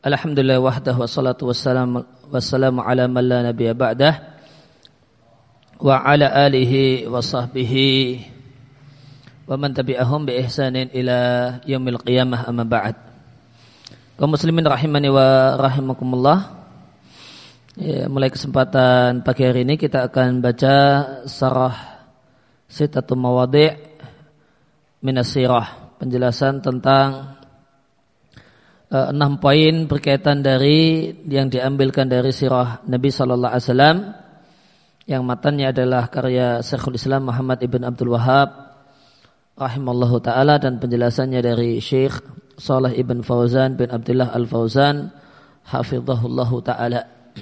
Alhamdulillah wahdah wassalatu wassalamu ala man la nabiyya ba'dah wa ala alihi wa sahbihi wa man tabi'ahum bi ihsanin ila yaumil qiyamah amma ba'd. Kaum muslimin rahimani wa rahimakumullah. Mulai kesempatan pagi hari ini kita akan baca sarah sittatu mawadhi' minas sirah, penjelasan tentang 6 poin berkaitan dari yang diambilkan dari sirah Nabi sallallahu alaihi wasallam yang matanya adalah karya Syekhul Islam Muhammad ibn Abdul Wahhab rahimallahu taala dan penjelasannya dari Syekh Shalih ibn Fauzan bin Abdullah Al-Fauzan hafizahullahu taala.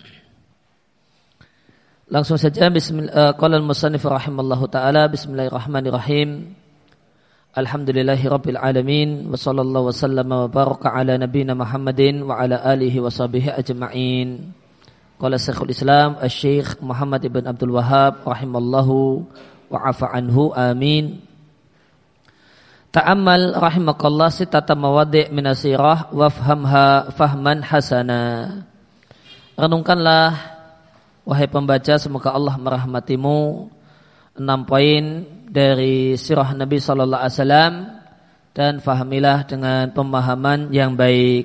Langsung saja qala al-musannif rahimallahu taala, bismillahirrahmanirrahim. Alhamdulillahi rabbil alamin wa sallallahu wa sallama wa baraka ala nabiyyina Muhammadin wa ala alihi wa sahbihi ajma'in. Qala Syekhul Islam Asy-Syaikh Muhammad ibn Abdul Wahhab rahimallahu wa afa anhu amin. Ta'ammal rahimakallah sittata mawadhi' min as-sirah wafhamha fahman hasana. Renungkanlah wahai pembaca, semoga Allah merahmatimu, 6 poin dari sirah Nabi sallallahu alaihi wasallam dan fahamilah dengan pemahaman yang baik.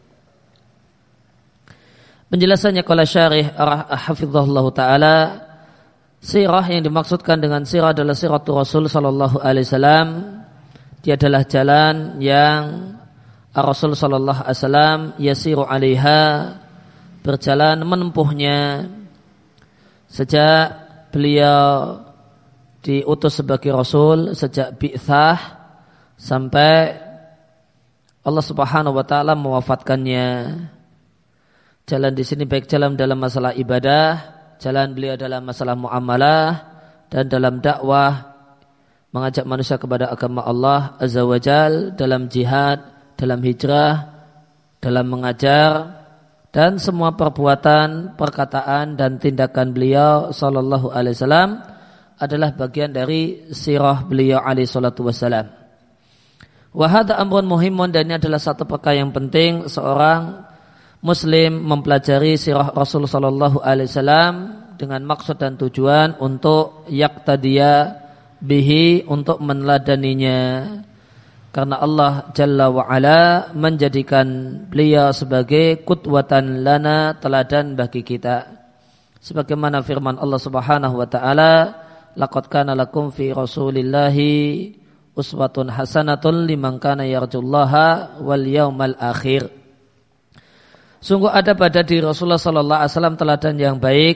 Penjelasannya qala syarih hafizahullahu taala, sirah yang dimaksudkan dengan sirah adalah siratul Rasul sallallahu alaihi wasallam. Dia adalah jalan yang Rasul sallallahu alaihi wasallam yasiru 'alaiha, berjalan menempuhnya sejak beliau diutus sebagai Rasul, sejak bi'tsah sampai Allah Subhanahu wa taala mewafatkannya. Jalan di sini baik jalan dalam masalah ibadah, jalan beliau dalam masalah muamalah, dan dalam dakwah mengajak manusia kepada agama Allah Azza wa Jal, dalam jihad, dalam hijrah, dalam mengajar, dan semua perbuatan, perkataan dan tindakan beliau sallallahu alaihi wasallam adalah bagian dari sirah beliau alaihi salatu wassalam. Wa hadza amrun muhimun, dan ini adalah satu perkara yang penting seorang muslim mempelajari sirah Rasul sallallahu alaihi wasallam dengan maksud dan tujuan untuk yaqtadiya bihi, untuk meneladaninya. Karena Allah Jalla wa Ala menjadikan beliau sebagai qudwatan lana, teladan bagi kita. Sebagaimana firman Allah Subhanahu wa taala, laqad kana lakum fi rasulillahi uswatun hasanatun liman kana yarjullaha wal yaumal akhir. Sungguh ada pada diri Rasulullah sallallahu alaihi wasallam teladan yang baik,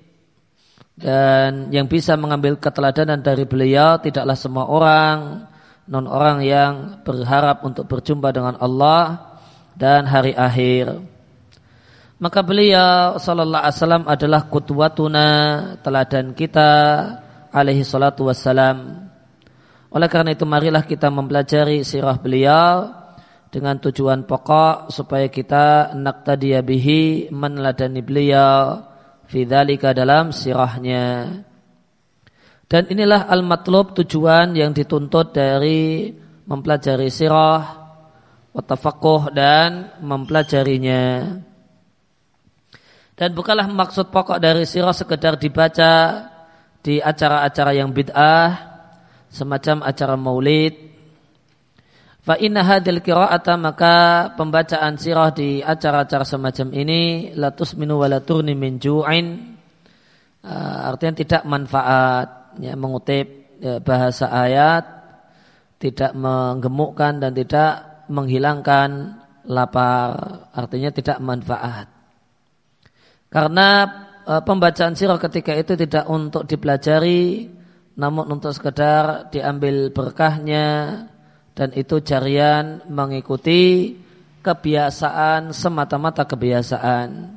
dan yang bisa mengambil keteladanan dari beliau tidaklah semua orang, non orang yang berharap untuk berjumpa dengan Allah dan hari akhir. Maka beliau sallallahu alaihi wasallam adalah qudwatuna, teladan kita alaihi salatu wassalam. Oleh karena itu marilah kita mempelajari sirah beliau dengan tujuan pokok supaya kita naqtadiya bihi, meneladani beliau fi dzalika, dalam sirahnya. Dan inilah al-matlub, tujuan yang dituntut dari mempelajari sirah wa tafaqquh dan mempelajarinya. Dan bukanlah maksud pokok dari sirah sekedar dibaca di acara-acara yang bid'ah, semacam acara maulid. Fa inna hadhil qira'ata, maka pembacaan sirah di acara-acara semacam ini la tusminu wa la turni min ju'in, artinya tidak manfaat, ya, mengutip bahasa ayat, tidak menggemukkan dan tidak menghilangkan lapar, artinya tidak manfaat. Karena pembacaan sirah ketika itu tidak untuk dipelajari, namun untuk sekedar diambil berkahnya, dan itu jarian mengikuti kebiasaan, semata-mata kebiasaan.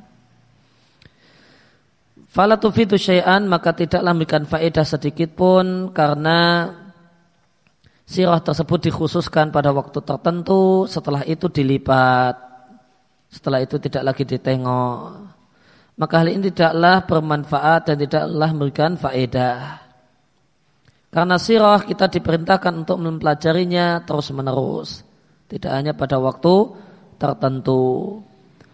Fala tufidu syai'an, maka tidaklah memberikan faedah sedikit pun, karena sirah tersebut dikhususkan pada waktu tertentu, setelah itu dilipat, setelah itu tidak lagi ditengok. Maka hal ini tidaklah bermanfaat dan tidaklah memberikan faedah. Karena sirah kita diperintahkan untuk mempelajarinya terus menerus, tidak hanya pada waktu tertentu.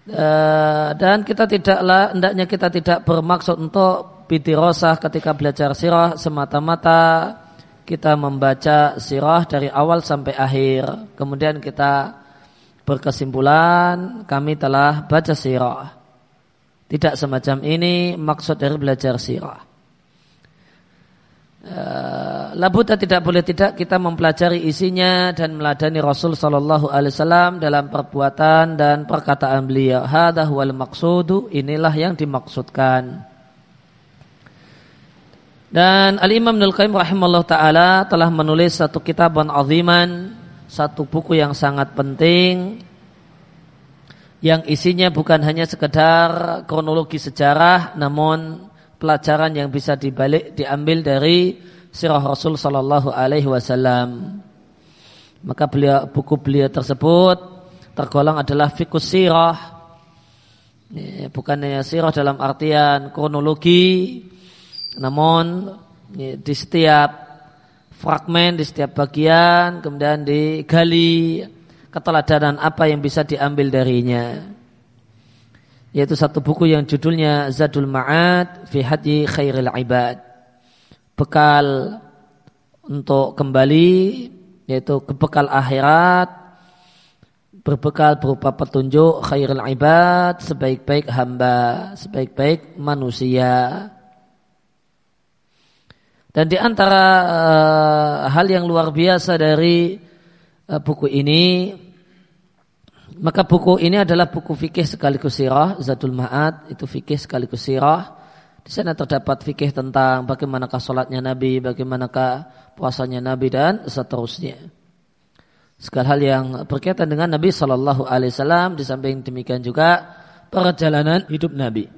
Dan hendaknya kita tidak bermaksud untuk bidirosah ketika belajar sirah semata-mata kita membaca sirah dari awal sampai akhir. Kemudian kita berkesimpulan kami telah baca sirah. Tidak semacam ini maksud dari belajar sirah. Labuta tidak boleh tidak kita mempelajari isinya dan meladani Rasul sallallahu alaihi wasallam dalam perbuatan dan perkataan beliau. Hadza huwal maqsudu, inilah yang dimaksudkan. Dan Al-Imam Ibnul Qayyim rahimahullah taala telah menulis satu kitaban aziman, satu buku yang sangat penting yang isinya bukan hanya sekedar kronologi sejarah, namun pelajaran yang bisa diambil dari sirah Rasul sallallahu alaihi wasallam. Maka buku beliau tersebut tergolong adalah fiqhus sirah. Bukan hanya sirah dalam artian kronologi, namun di setiap fragmen, di setiap bagian kemudian digali keteladanan apa yang bisa diambil darinya. Yaitu satu buku yang judulnya Zadul Ma'ad fi Hadyi Khairil Ibad. Bekal untuk kembali, yaitu bekal akhirat, berbekal berupa petunjuk khairil ibad, sebaik-baik hamba, sebaik-baik manusia. Dan di antara hal yang luar biasa dari buku ini, maka buku ini adalah buku fikih sekaligus sirah. Zadul Ma'ad itu fikih sekaligus sirah. Di sana terdapat fikih tentang bagaimanakah sholatnya Nabi, bagaimanakah puasanya Nabi dan seterusnya. Segala hal yang berkaitan dengan Nabi Sallallahu Alaihi Wasallam. Di samping demikian juga perjalanan hidup Nabi.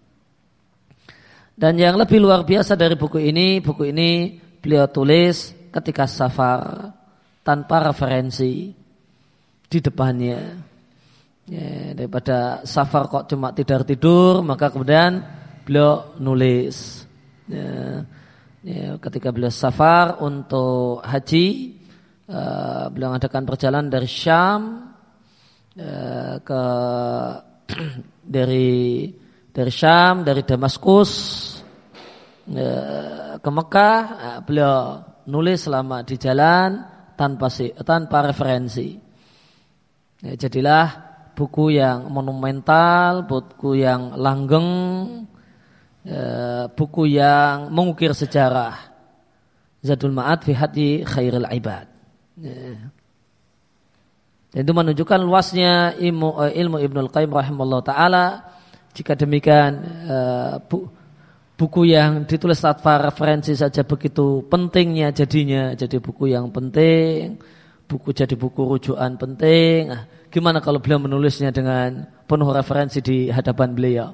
Dan yang lebih luar biasa dari buku ini beliau tulis ketika safar tanpa referensi di depannya. Ya, daripada safar kok cuma tidur, maka kemudian beliau nulis. Ketika beliau safar untuk haji, beliau mengadakan perjalanan dari Syam dari Damaskus ke Mekah. Beliau nulis selama di jalan tanpa referensi. Jadilah buku yang monumental, buku yang langgeng, buku yang mengukir sejarah. Zadul Ma'ad fi Hadyi Khairil Ibad. Dan itu menunjukkan luasnya ilmu Ibnul Qayyim rahimahullah ta'ala. Jika demikian buku yang ditulis tanpa referensi saja begitu pentingnya jadinya jadi buku yang penting, jadi buku rujukan penting. Gimana kalau beliau menulisnya dengan penuh referensi di hadapan beliau?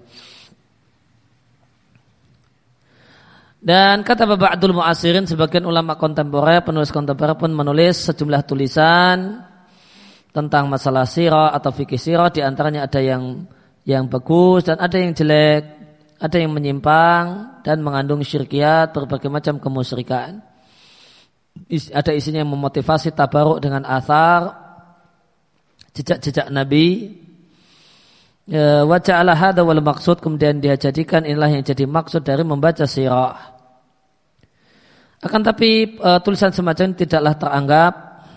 Dan kata ba'dul mu'asirin, sebagian ulama kontemporer, penulis kontemporer pun menulis sejumlah tulisan tentang masalah sirah atau fikih sirah. Di antaranya ada yang bagus dan ada yang jelek, ada yang menyimpang dan mengandung syirkiyat, berbagai macam kemusyrikan. Ada isinya yang memotivasi tabaruk dengan athar, jejak-jejak Nabi. Wa ja'ala hadza wal maqsud, kemudian dia jadikan inilah yang jadi maksud dari membaca sirah. Akan tapi tulisan semacam ini tidaklah teranggap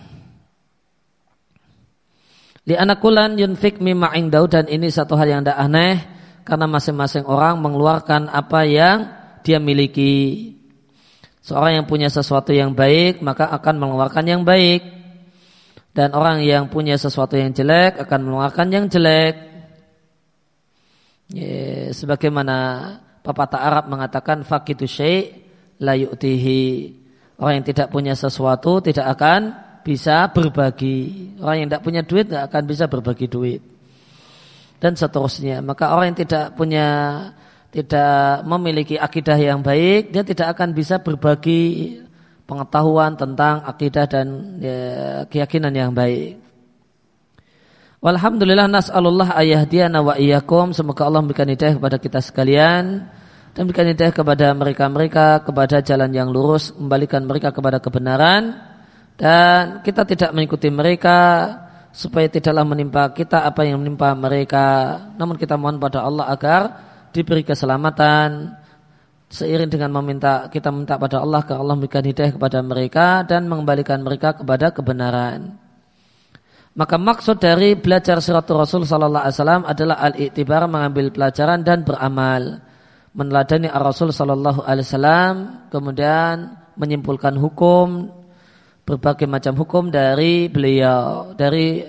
li'anna kullan yunfik mimma indahu, dan ini satu hal yang tidak aneh karena masing-masing orang mengeluarkan apa yang dia miliki. Seorang yang punya sesuatu yang baik maka akan mengeluarkan yang baik, dan orang yang punya sesuatu yang jelek akan mengeluarkan yang jelek. Sebagaimana pepatah Arab mengatakan faqidu syai' la yu'tihi. Orang yang tidak punya sesuatu tidak akan bisa berbagi. Orang yang tidak punya duit tidak akan bisa berbagi duit. Dan seterusnya. Maka orang yang tidak memiliki akidah yang baik, dia tidak akan bisa berbagi pengetahuan tentang akidah dan keyakinan yang baik. Walhamdulillah, nas'alullah ayahdiyana wa iyyakum. Semoga Allah memberikan hidayah kepada kita sekalian dan memberikan hidayah kepada mereka kepada jalan yang lurus, membalikan mereka kepada kebenaran, dan kita tidak mengikuti mereka supaya tidaklah menimpa kita apa yang menimpa mereka, namun kita mohon pada Allah agar diberi keselamatan. Seiring dengan kita minta pada Allah agar Allah memberikan hidayah kepada mereka dan mengembalikan mereka kepada kebenaran. Maka maksud dari belajar siratul Rasul sallallahu alaihi wasallam adalah al-i'tibar, mengambil pelajaran dan beramal, meneladani Rasul sallallahu alaihi wasallam, kemudian menyimpulkan hukum, berbagai macam hukum dari beliau, dari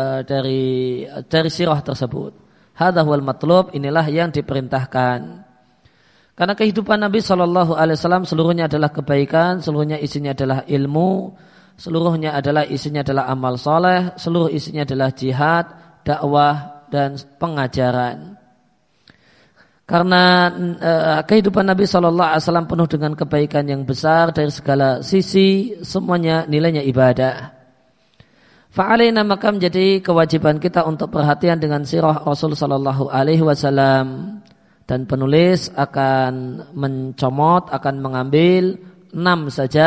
sirah tersebut. Hadza huwal matlub, inilah yang diperintahkan. Karena kehidupan Nabi sallallahu alaihi wasallam seluruhnya adalah kebaikan, seluruhnya isinya adalah ilmu, seluruhnya isinya adalah amal soleh, seluruh isinya adalah jihad, dakwah dan pengajaran. Karena kehidupan Nabi SAW penuh dengan kebaikan yang besar dari segala sisi, semuanya nilainya ibadah. Fa'alaina, maka menjadi kewajiban kita untuk perhatian dengan sirah Rasul Sallallahu Alaihi Wasallam, dan penulis akan mencomot, akan mengambil 6 saja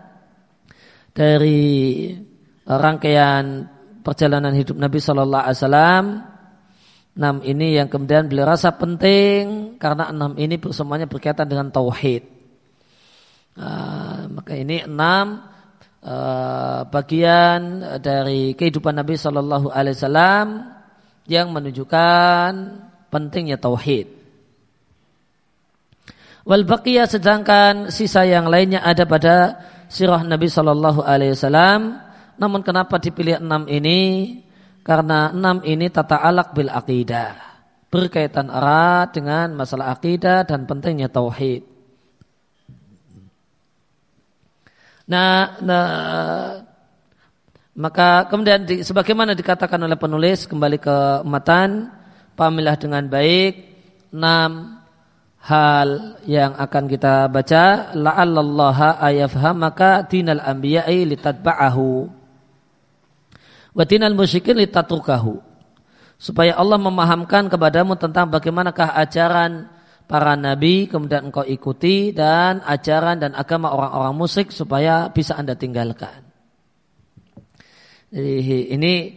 dari rangkaian perjalanan hidup Nabi Sallallahu Alaihi Wasallam. 6 ini yang kemudian beliau rasa penting karena 6 ini semuanya berkaitan dengan tauhid. Maka ini 6 bagian dari kehidupan Nabi Sallallahu Alaihi Wasallam yang menunjukkan pentingnya tauhid. Wal baqiyah, sedangkan sisa yang lainnya ada pada sirah Nabi Sallallahu Alaihi Wasallam. Namun kenapa dipilih 6 ini? Karena 6 ini tata'alaq bil aqidah, berkaitan erat dengan masalah aqidah dan pentingnya tauhid. Maka kemudian sebagaimana dikatakan oleh penulis, kembali ke matan, pahamilah dengan baik 6 hal yang akan kita baca. La'allallaha ayafhamaka dinal anbiya'i litatba'ahu wa dinal musyrikin litatrukahu, supaya Allah memahamkan kepadamu tentang bagaimanakah ajaran para nabi kemudian engkau ikuti, dan ajaran dan agama orang-orang musyrik supaya bisa Anda tinggalkan. Jadi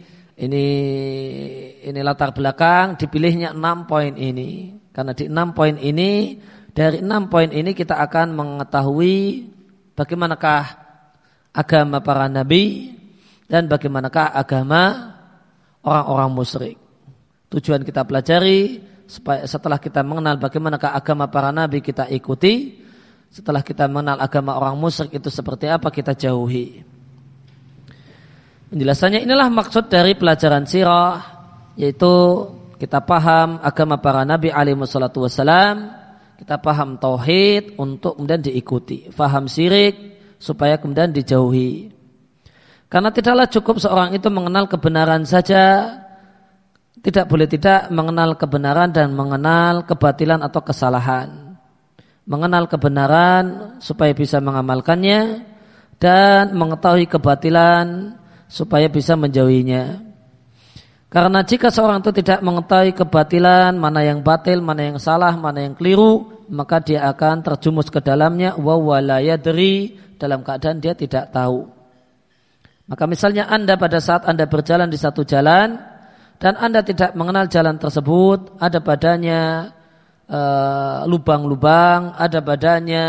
ini latar belakang dipilihnya 6 poin ini, karena di 6 poin ini, dari 6 poin ini kita akan mengetahui bagaimanakah agama para nabi dan bagaimanakah agama orang-orang musyrik. Tujuan kita pelajari supaya setelah kita mengenal bagaimanakah agama para nabi kita ikuti, setelah kita mengenal agama orang musyrik itu seperti apa kita jauhi. Penjelasannya inilah maksud dari pelajaran sirah, yaitu kita paham agama para nabi alaihi wassalatu wassalam, kita paham tauhid untuk kemudian diikuti, paham syirik supaya kemudian dijauhi. Karena tidaklah cukup seorang itu mengenal kebenaran saja, tidak boleh tidak mengenal kebenaran dan mengenal kebatilan atau kesalahan. Mengenal kebenaran supaya bisa mengamalkannya, dan mengetahui kebatilan supaya bisa menjauhinya. Karena jika seorang itu tidak mengetahui kebatilan, mana yang batil, mana yang salah, mana yang keliru, maka dia akan terjumus ke dalamnya, wa wala yadri, dalam keadaan dia tidak tahu. Maka misalnya Anda pada saat Anda berjalan di satu jalan dan Anda tidak mengenal jalan tersebut, ada padanya lubang-lubang, ada padanya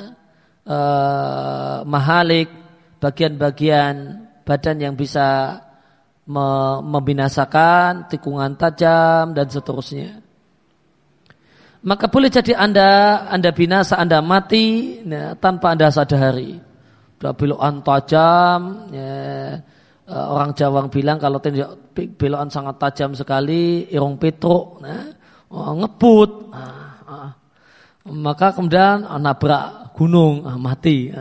mahalik, bagian-bagian badan yang bisa membinasakan, tikungan tajam dan seterusnya. Maka boleh jadi Anda binasa, Anda mati tanpa Anda sadari. Belokan tajam, ya, orang Jawa bilang kalau belokan sangat tajam sekali, irung petruk, ngebut, maka kemudian nabrak gunung, mati.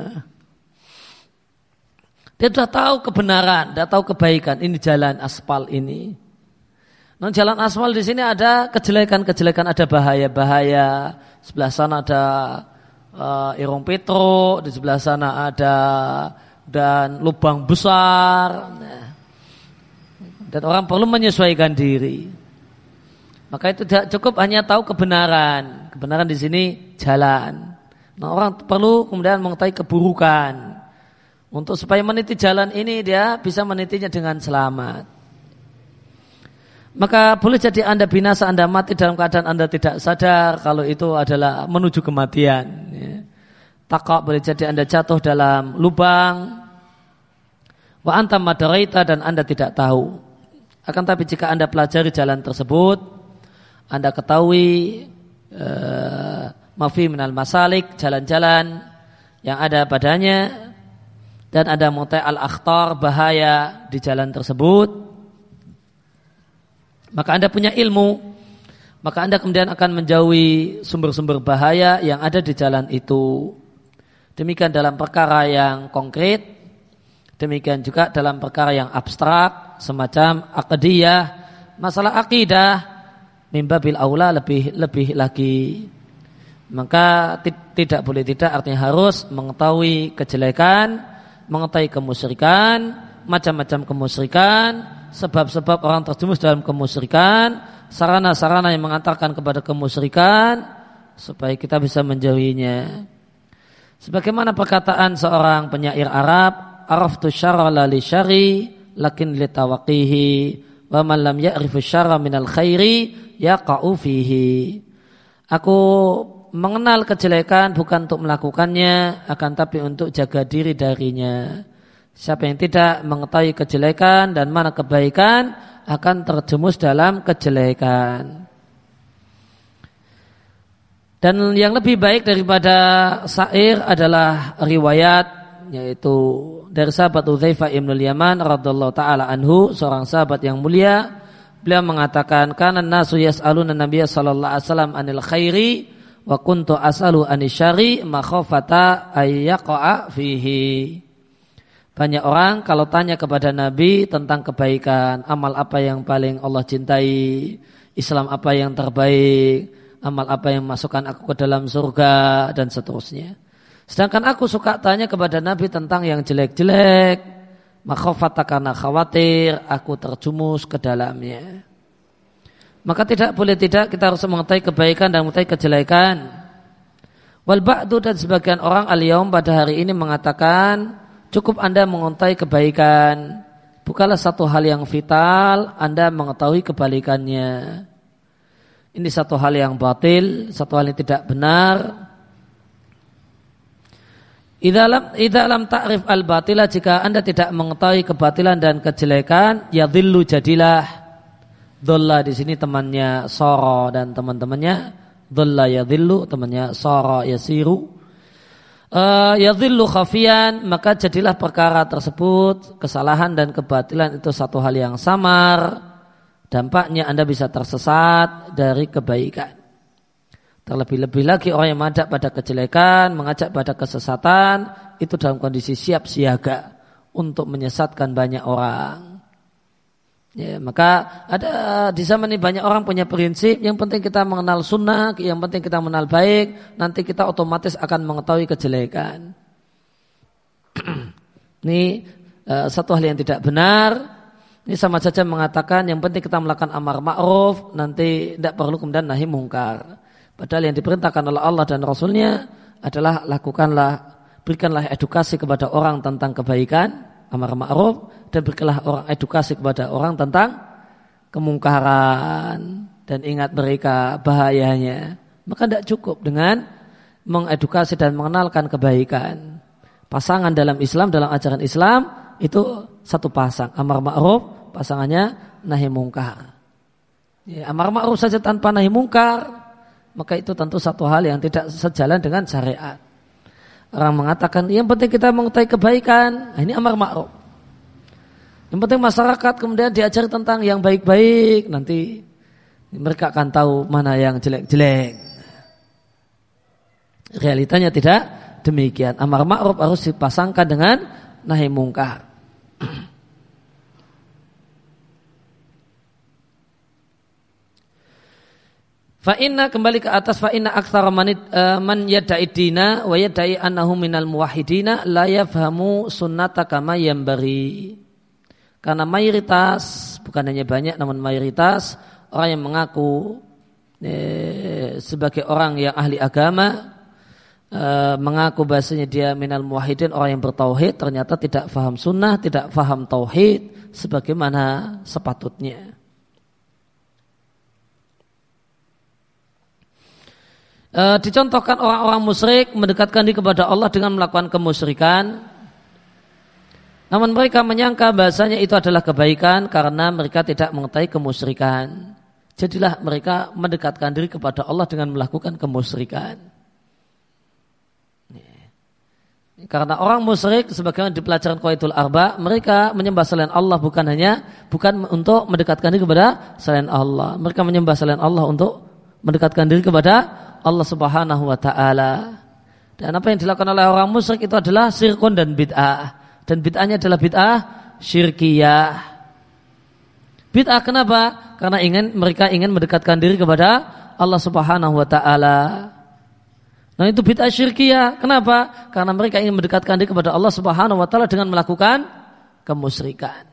Dia sudah tahu kebenaran, sudah tahu kebaikan. Ini jalan aspal ini. Nah, jalan aspal di sini ada kejelekan-kejelekan, ada bahaya-bahaya. Sebelah sana ada irung petruk, di sebelah sana ada dan lubang besar. Dan orang perlu menyesuaikan diri. Maka itu tidak cukup hanya tahu kebenaran. Kebenaran di sini jalan. Nah, orang perlu kemudian mengetahui keburukan. Untuk supaya meniti jalan ini dia bisa menitinya dengan selamat. Maka boleh jadi Anda binasa, Anda mati dalam keadaan Anda tidak sadar kalau itu adalah menuju kematian. Ya. Taqa boleh jadi Anda jatuh dalam lubang. Wa antam madaraita dan Anda tidak tahu. Akan tapi jika Anda pelajari jalan tersebut, Anda ketahui mafi minal masalik, jalan-jalan yang ada padanya, dan Anda mengetahui al-akhtar, bahaya di jalan tersebut, maka Anda punya ilmu, maka Anda kemudian akan menjauhi sumber-sumber bahaya yang ada di jalan itu. Demikian dalam perkara yang konkret, demikian juga dalam perkara yang abstrak, semacam aqdiyah, masalah akidah, mimbabil aula lebih lagi. Maka tidak boleh tidak, artinya harus mengetahui kejelekan, mengetahui kemusyrikan, macam-macam kemusyrikan, sebab-sebab orang terjerumus dalam kemusyrikan, sarana-sarana yang mengantarkan kepada kemusyrikan, supaya kita bisa menjauhinya. Sebagaimana perkataan seorang penyair Arab, araftu syarra la li syari lakin li tawaqihi wa man lam ya'rifu syarra minal khairi yaqa'u fihi. Aku mengenal kejelekan bukan untuk melakukannya, akan tapi untuk jaga diri darinya. Siapa yang tidak mengetahui kejelekan dan mana kebaikan akan terjerumus dalam kejelekan. Dan yang lebih baik daripada syair adalah riwayat, yaitu dari sahabat Hudzaifah ibn al-Yaman radhiyallahu taala anhu, seorang sahabat yang mulia. Beliau mengatakan, kana nasu yas'aluna nabiyya sallallahu alaihi wasallam anil khairi wa kuntu as'alu anisyari makhafata ayyaqa'a fihi. Banyak orang kalau tanya kepada Nabi tentang kebaikan, amal apa yang paling Allah cintai, Islam apa yang terbaik, amal apa yang masukkan aku ke dalam surga, dan seterusnya. Sedangkan aku suka tanya kepada Nabi tentang yang jelek-jelek, makhafata karena khawatir aku terjumus ke dalamnya. Maka tidak boleh tidak, kita harus mengetahui kebaikan dan mengetahui kejelekan. Wal ba'du, dan sebagian orang al-yaum pada hari ini mengatakan, cukup Anda mengetahui kebaikan, bukanlah satu hal yang vital Anda mengetahui kebalikannya. Ini satu hal yang batil, satu hal yang tidak benar. Idza lam ta'rif al-batila, jika Anda tidak mengetahui kebatilan dan kejelekan, yadhillu, jadilah. Dhalla di sini temannya sara dan teman-temannya dhalla yadhillu, temannya sara yasiru. Yadhillu khafiyan, maka jadilah perkara tersebut, kesalahan dan kebatilan itu satu hal yang samar, dampaknya Anda bisa tersesat dari kebaikan. Terlebih-lebih lagi orang yang mengajak pada kejelekan, mengajak pada kesesatan, itu dalam kondisi siap siaga untuk menyesatkan banyak orang. Ya, maka ada di zaman ini banyak orang punya prinsip, yang penting kita mengenal sunnah, yang penting kita mengenal baik, nanti kita otomatis akan mengetahui kejelekan. Ini satu hal yang tidak benar. Ini sama saja mengatakan yang penting kita melakukan amar ma'ruf, nanti tidak perlu kemudian nahi mungkar. Padahal yang diperintahkan oleh Allah dan Rasulnya adalah berikanlah edukasi kepada orang tentang kebaikan, amar ma'ruf, dan berikanlah orang edukasi kepada orang tentang kemungkaran, dan ingat mereka bahayanya. Maka tidak cukup dengan mengedukasi dan mengenalkan kebaikan. Pasangan dalam Islam, dalam ajaran Islam itu satu pasang, amar ma'ruf, pasangannya nahi mungkar. Ya, amar ma'ruf saja tanpa nahi mungkar, maka itu tentu satu hal yang tidak sejalan dengan syariat. Orang mengatakan yang penting kita mengetahui kebaikan, ini amar ma'ruf. Yang penting masyarakat kemudian diajari tentang yang baik-baik, nanti mereka akan tahu mana yang jelek-jelek. Realitanya tidak demikian. Amar ma'ruf harus dipasangkan dengan nahi mungkar. Fa'inna, kembali ke atas, fa'inna aktsara man yadda'i dina wa yadda'i annahu minal muwahhidina la yafhamu sunnata kama yanbaghi. Karena mayoritas, bukan hanya banyak namun mayoritas orang yang mengaku sebagai orang yang ahli agama, mengaku bahasanya dia minal muwahhidin, orang yang bertauhid, ternyata tidak faham sunnah, tidak faham tauhid sebagaimana sepatutnya. Dicontohkan orang-orang musyrik mendekatkan diri kepada Allah dengan melakukan kemusyrikan. Namun mereka menyangka bahasanya itu adalah kebaikan karena mereka tidak mengetahui kemusyrikan. Jadilah mereka mendekatkan diri kepada Allah dengan melakukan kemusyrikan. Karena orang musyrik sebagaimana di pelajaran Qawaidul Arba, mereka menyembah selain Allah bukan untuk mendekatkan diri kepada selain Allah. Mereka menyembah selain Allah untuk mendekatkan diri kepada Allah Subhanahu wa taala. Dan apa yang dilakukan oleh orang musyrik itu adalah syirkun dan bid'ah. Dan bid'ahnya adalah bid'ah syirkiyah. Bid'ah kenapa? Karena mereka ingin mendekatkan diri kepada Allah Subhanahu wa taala. Nah, itu bid'ah syirkiyah. Kenapa? Karena mereka ingin mendekatkan diri kepada Allah Subhanahu wa taala dengan melakukan kemusyrikan.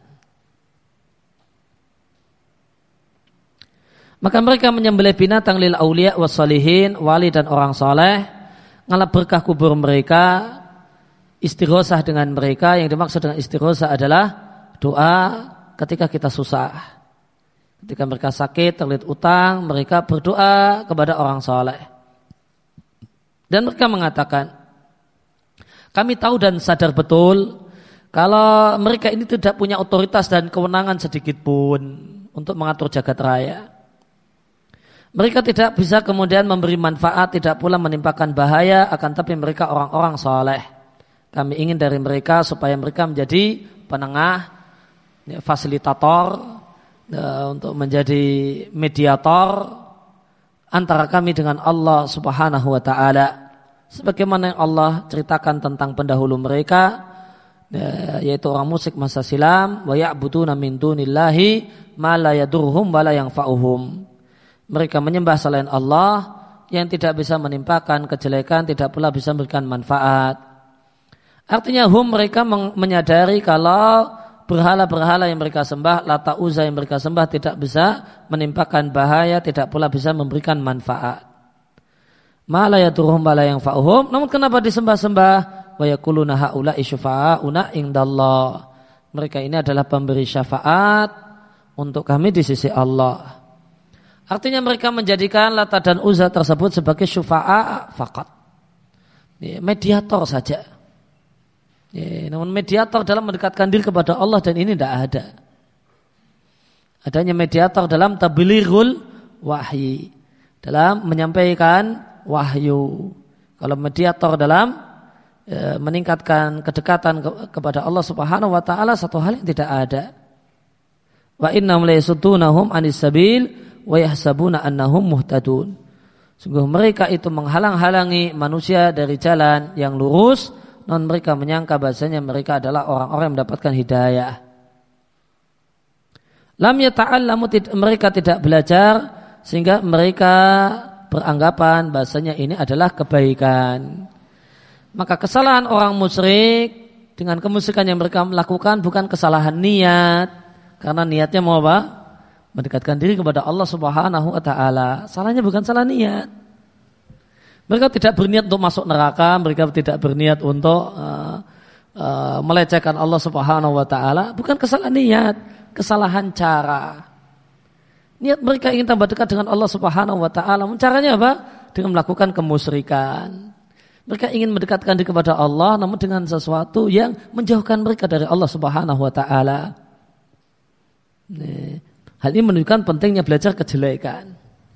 Maka mereka menyembelih binatang lil auliya was salihin, wali dan orang saleh, ngalap berkah kubur mereka, istighosah dengan mereka. Yang dimaksud dengan istighosah adalah doa ketika kita susah. Ketika mereka sakit, terlilit utang, mereka berdoa kepada orang saleh. Dan mereka mengatakan, kami tahu dan sadar betul kalau mereka ini tidak punya otoritas dan kewenangan sedikit pun untuk mengatur jagat raya. Mereka tidak bisa kemudian memberi manfaat, tidak pula menimpakan bahaya, akan tapi mereka orang-orang saleh. Kami ingin dari mereka supaya mereka menjadi penengah, fasilitator, untuk menjadi mediator antara kami dengan Allah Subhanahu wa ta'ala. Sebagaimana yang Allah ceritakan tentang pendahulu mereka, yaitu orang musyrik masa silam, wa ya'buduna min dunillahi ma la yadurruhum wa la yanfa'uhum. Mereka menyembah selain Allah yang tidak bisa menimpakan kejelekan, tidak pula bisa memberikan manfaat. Artinya mereka menyadari kalau berhala-berhala yang mereka sembah, Lata Uzza yang mereka sembah tidak bisa menimpakan bahaya, tidak pula bisa memberikan manfaat. Ma la yadurruhum wa la yanfa'uhum. Namun kenapa disembah-sembah? Wa yaquluna haula'i syufa'auna indallah. Mereka ini adalah pemberi syafaat untuk kami di sisi Allah. Artinya mereka menjadikan Lata dan Uzza tersebut sebagai syufa'a faqat, mediator saja. Namun mediator dalam mendekatkan diri kepada Allah dan ini tidak ada. Adanya mediator dalam tablighul wahyi, dalam menyampaikan wahyu. Kalau mediator dalam meningkatkan kedekatan kepada Allah Subhanahu wa taala, satu hal yang tidak ada. Wa innahum la yasuddunahum 'anis sabil wa yahsabuna annahum muhtadun. Sungguh mereka itu menghalang-halangi manusia dari jalan yang lurus, namun mereka menyangka bahasanya mereka adalah orang-orang yang mendapatkan hidayah. Lam yata'allamu, mereka tidak belajar sehingga mereka beranggapan bahasanya ini adalah kebaikan. Maka kesalahan orang musyrik dengan kemusyrikan yang mereka melakukan bukan kesalahan niat, karena niatnya mau apa? Mendekatkan diri kepada Allah Subhanahu wa ta'ala. Salahnya bukan salah niat. Mereka tidak berniat untuk masuk neraka, mereka tidak berniat untuk melecehkan Allah Subhanahu wa ta'ala. Bukan kesalahan niat, kesalahan cara. Niat mereka ingin tambah dekat dengan Allah Subhanahu wa ta'ala. Caranya apa? Dengan melakukan kemusyrikan. Mereka ingin mendekatkan diri kepada Allah, namun dengan sesuatu yang menjauhkan mereka dari Allah Subhanahu wa ta'ala. Hal ini menunjukkan pentingnya belajar kejelekan.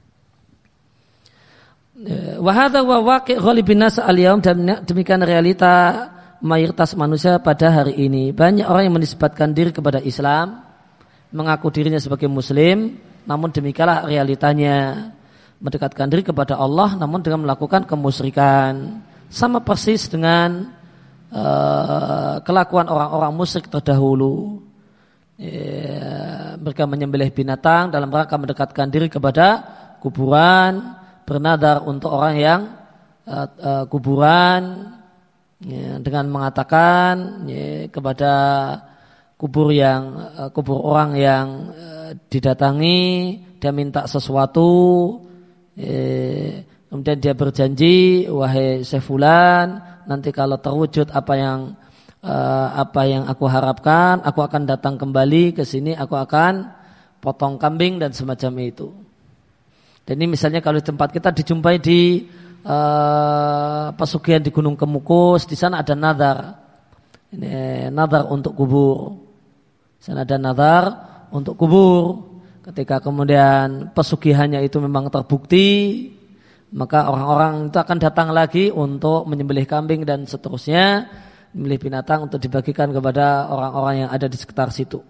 Wa hadza wa waqi' ghalibin nas al-yaum, dan demikian realita mayoritas manusia pada hari ini. Banyak orang yang menisbatkan diri kepada Islam, mengaku dirinya sebagai muslim, namun demikianlah realitanya. Mendekatkan diri kepada Allah namun dengan melakukan kemusyrikan. Sama persis dengan kelakuan orang-orang musyrik terdahulu. Mereka menyembelih binatang dalam rangka mendekatkan diri kepada kuburan, bernadar untuk orang yang kuburan, dengan mengatakan kepada kubur orang yang didatangi, dia minta sesuatu, kemudian dia berjanji, wahai Syekh Fulan, nanti kalau terwujud apa yang aku harapkan, aku akan datang kembali ke sini, aku akan potong kambing dan semacam itu. Dan ini misalnya kalau di tempat kita dijumpai di pesugihan di Gunung Kemukus, di sana ada nazar. Ini nazar untuk kubur. Di sana ada nazar untuk kubur. Ketika kemudian pesugihannya itu memang terbukti, maka orang-orang itu akan datang lagi untuk menyembelih kambing dan seterusnya, menyembelih binatang untuk dibagikan kepada orang-orang yang ada di sekitar situ.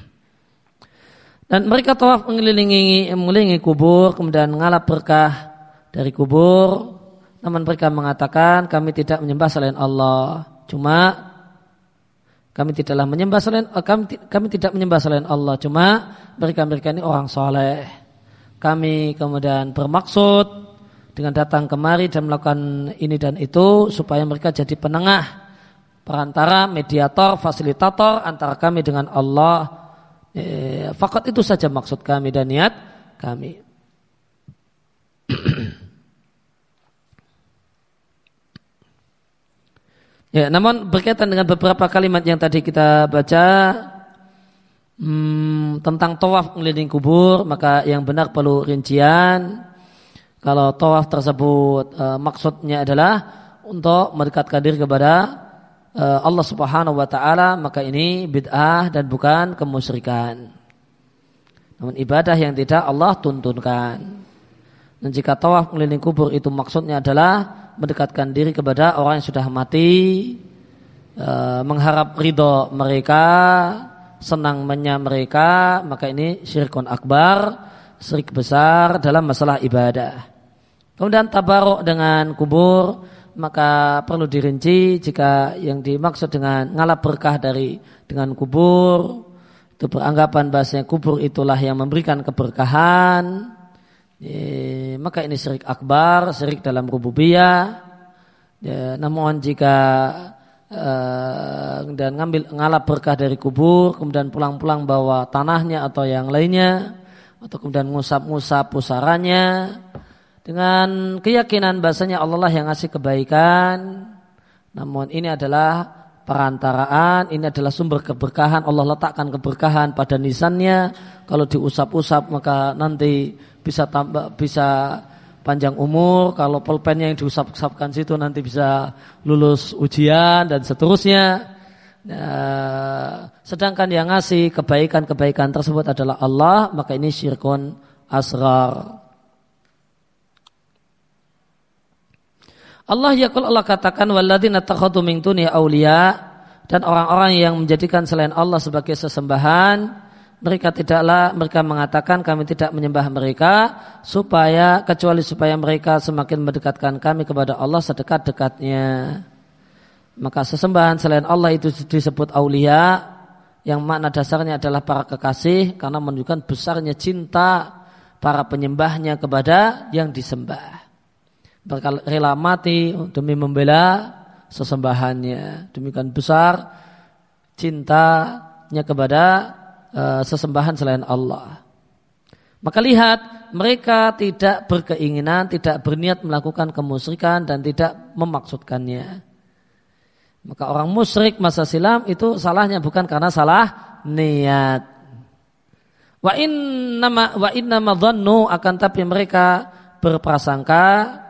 Dan mereka tawaf mengelilingi kubur, kemudian mengalap berkah dari kubur. Namun mereka mengatakan kami tidak menyembah selain Allah. Kami tidak menyembah selain Allah. Cuma mereka ini orang soleh. Kami kemudian bermaksud dengan datang kemari dan melakukan ini dan itu supaya mereka jadi penengah, perantara, mediator, fasilitator antara kami dengan Allah. Fakat itu saja maksud kami dan niat kami. Ya, namun berkaitan dengan beberapa kalimat yang tadi kita baca tentang tawaf mengelilingi kubur, maka yang benar perlu rincian. Kalau tawaf tersebut maksudnya adalah untuk mendekatkan diri kepada Allah Subhanahu wa taala, maka ini bid'ah dan bukan kemusyrikan. Namun ibadah yang tidak Allah tuntunkan. Dan jika tawaf mengelilingi kubur itu maksudnya adalah mendekatkan diri kepada orang yang sudah mati, mengharap ridho mereka, senangnya mereka, maka ini syirkun akbar, syirik besar dalam masalah ibadah. Kemudian tabaruk dengan kubur, maka perlu dirinci jika yang dimaksud dengan ngalap berkah dengan kubur itu beranggapan bahasanya kubur itulah yang memberikan keberkahan, maka ini syirik akbar, syirik dalam rububiyah. Namun jika dan ngalap berkah dari kubur kemudian pulang-pulang bawa tanahnya atau yang lainnya, atau kemudian ngusap-ngusap pusaranya dengan keyakinan bahasanya Allah lah yang ngasih kebaikan, namun ini adalah perantaraan, ini adalah sumber keberkahan. Allah letakkan keberkahan pada nisannya. Kalau diusap-usap maka nanti bisa panjang umur. Kalau pulpennya yang diusap-usapkan situ nanti bisa lulus ujian dan seterusnya. Sedangkan yang ngasih kebaikan-kebaikan tersebut adalah Allah, maka ini syirkun asghar. Allah katakan walladzina takhadhu min dunihi auliya, dan orang-orang yang menjadikan selain Allah sebagai sesembahan, mereka mengatakan kami tidak menyembah mereka kecuali supaya mereka semakin mendekatkan kami kepada Allah sedekat-dekatnya. Maka sesembahan selain Allah itu disebut aulia, yang makna dasarnya adalah para kekasih, karena menunjukkan besarnya cinta para penyembahnya kepada yang disembah. Mereka rela mati demi membela sesembahannya. Demikian besar cintanya kepada sesembahan selain Allah. Maka lihat, mereka tidak berkeinginan, tidak berniat melakukan kemusyrikan dan tidak memaksudkannya. Maka orang musyrik masa silam itu salahnya bukan karena salah niat. Wa innama dhannu, akan tapi mereka berprasangka,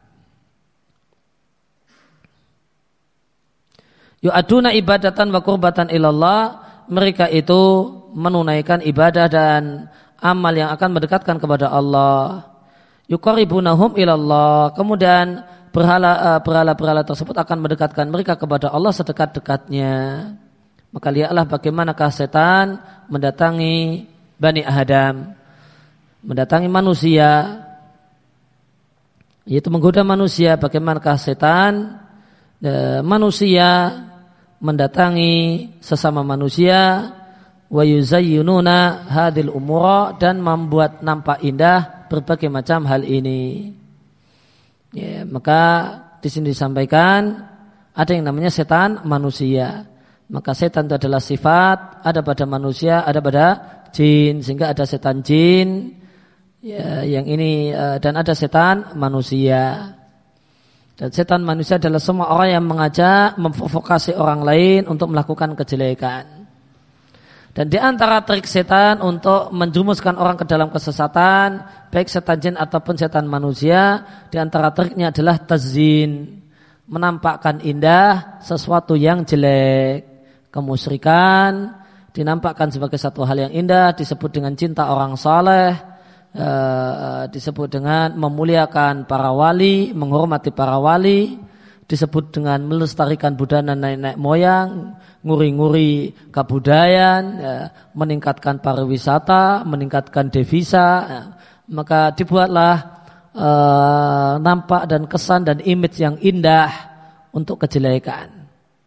yu'aduna ibadatan wa qurbatan ilallah, mereka itu menunaikan ibadah dan amal yang akan mendekatkan kepada Allah. Yuqarribunahum ilallah, kemudian berhala-berhala tersebut akan mendekatkan mereka kepada Allah sedekat-dekatnya. Maka lihatlah bagaimanakah setan mendatangi Bani Adam, mendatangi manusia, yaitu menggoda manusia. Bagaimanakah setan manusia mendatangi sesama manusia, wa yuzayyinuna hadhil umura, dan membuat nampak indah berbagai macam hal ini. Ya, maka di sini disampaikan ada yang namanya setan manusia. Maka setan itu adalah sifat, ada pada manusia, ada pada jin, sehingga ada setan jin, ya, yang ini dan ada setan manusia. Dan setan manusia adalah semua orang yang mengajak, memprovokasi orang lain untuk melakukan kejelekan. Dan di antara trik setan untuk menjumuskan orang ke dalam kesesatan, baik setan jin ataupun setan manusia, di antara triknya adalah tazyin, menampakkan indah sesuatu yang jelek. Kemusyrikan dinampakkan sebagai satu hal yang indah, disebut dengan cinta orang saleh, disebut dengan memuliakan para wali, menghormati para wali, disebut dengan melestarikan budaya nenek moyang, nguri-nguri kebudayaan, meningkatkan pariwisata, meningkatkan devisa, maka dibuatlah nampak dan kesan dan image yang indah untuk kejelekan.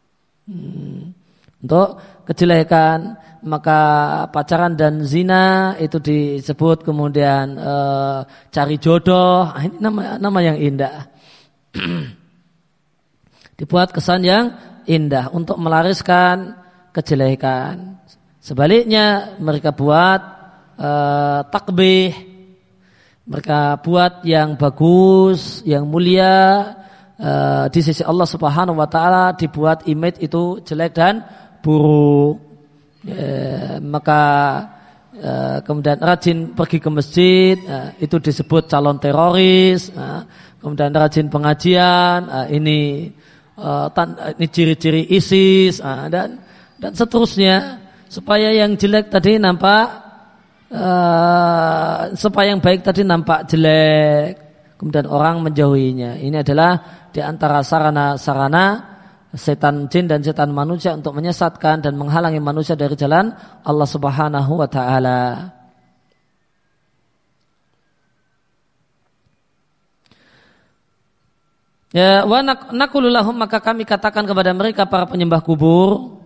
Untuk kejelekan, maka pacaran dan zina itu disebut kemudian cari jodoh. Ini nama yang indah. Dibuat kesan yang indah untuk melariskan kejelekan. Sebaliknya mereka buat takbih, mereka buat yang bagus, yang mulia di sisi Allah Subhanahu wa taala, dibuat image itu jelek dan buruk. Maka kemudian rajin pergi ke masjid, itu disebut calon teroris. Kemudian rajin pengajian, ini ciri-ciri ISIS, dan seterusnya, supaya yang jelek tadi nampak, supaya yang baik tadi nampak jelek, kemudian orang menjauhinya. Ini adalah di antara sarana-sarana setan jin dan setan manusia untuk menyesatkan dan menghalangi manusia dari jalan Allah Subhanahu wa taala. Ya, wa naqulu lahum, maka kami katakan kepada mereka para penyembah kubur,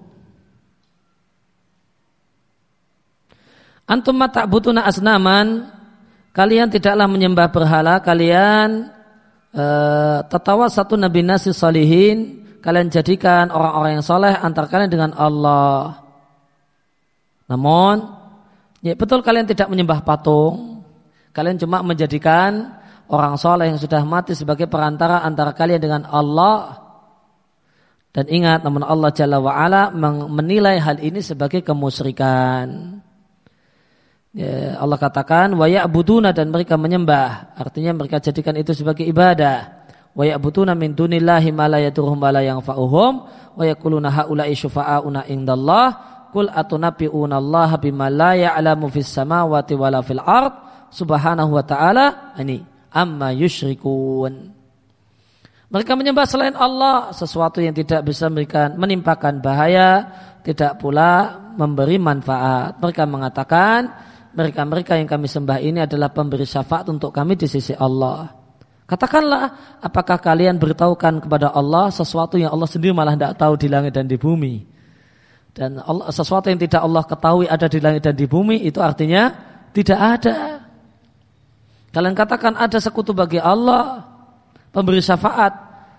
antum ma ta'buduna asnaman, kalian tidaklah menyembah berhala, kalian tatawasatu nabi nasi salihin, kalian jadikan orang-orang yang saleh antara kalian dengan Allah. Namun, ya betul kalian tidak menyembah patung, kalian cuma menjadikan orang saleh yang sudah mati sebagai perantara antara kalian dengan Allah. Dan ingat, namun Allah Jalla wa'ala menilai hal ini sebagai kemusyrikan. Ya, Allah katakan wa ya'buduna, dan mereka menyembah, artinya mereka jadikan itu sebagai ibadah. Wa ya'buduna min dunillahi ma la yadurruhum wa la yanfa'uhum wa yaquluna haula'i syufa'auna indallah qul atunabbi'una Allah bima la ya'lamu fis samawati wala fil ard subhanahu wa ta'ala amma yusyrikun. Mereka menyembah selain Allah sesuatu yang tidak bisa menimpakan bahaya, tidak pula memberi manfaat. Mereka mengatakan mereka yang kami sembah ini adalah pemberi syafaat untuk kami di sisi Allah. Katakanlah, apakah kalian beritahukan kepada Allah sesuatu yang Allah sendiri malah tidak tahu di langit dan di bumi? Dan Allah, sesuatu yang tidak Allah ketahui ada di langit dan di bumi, itu artinya tidak ada. Kalian katakan ada sekutu bagi Allah, pemberi syafaat,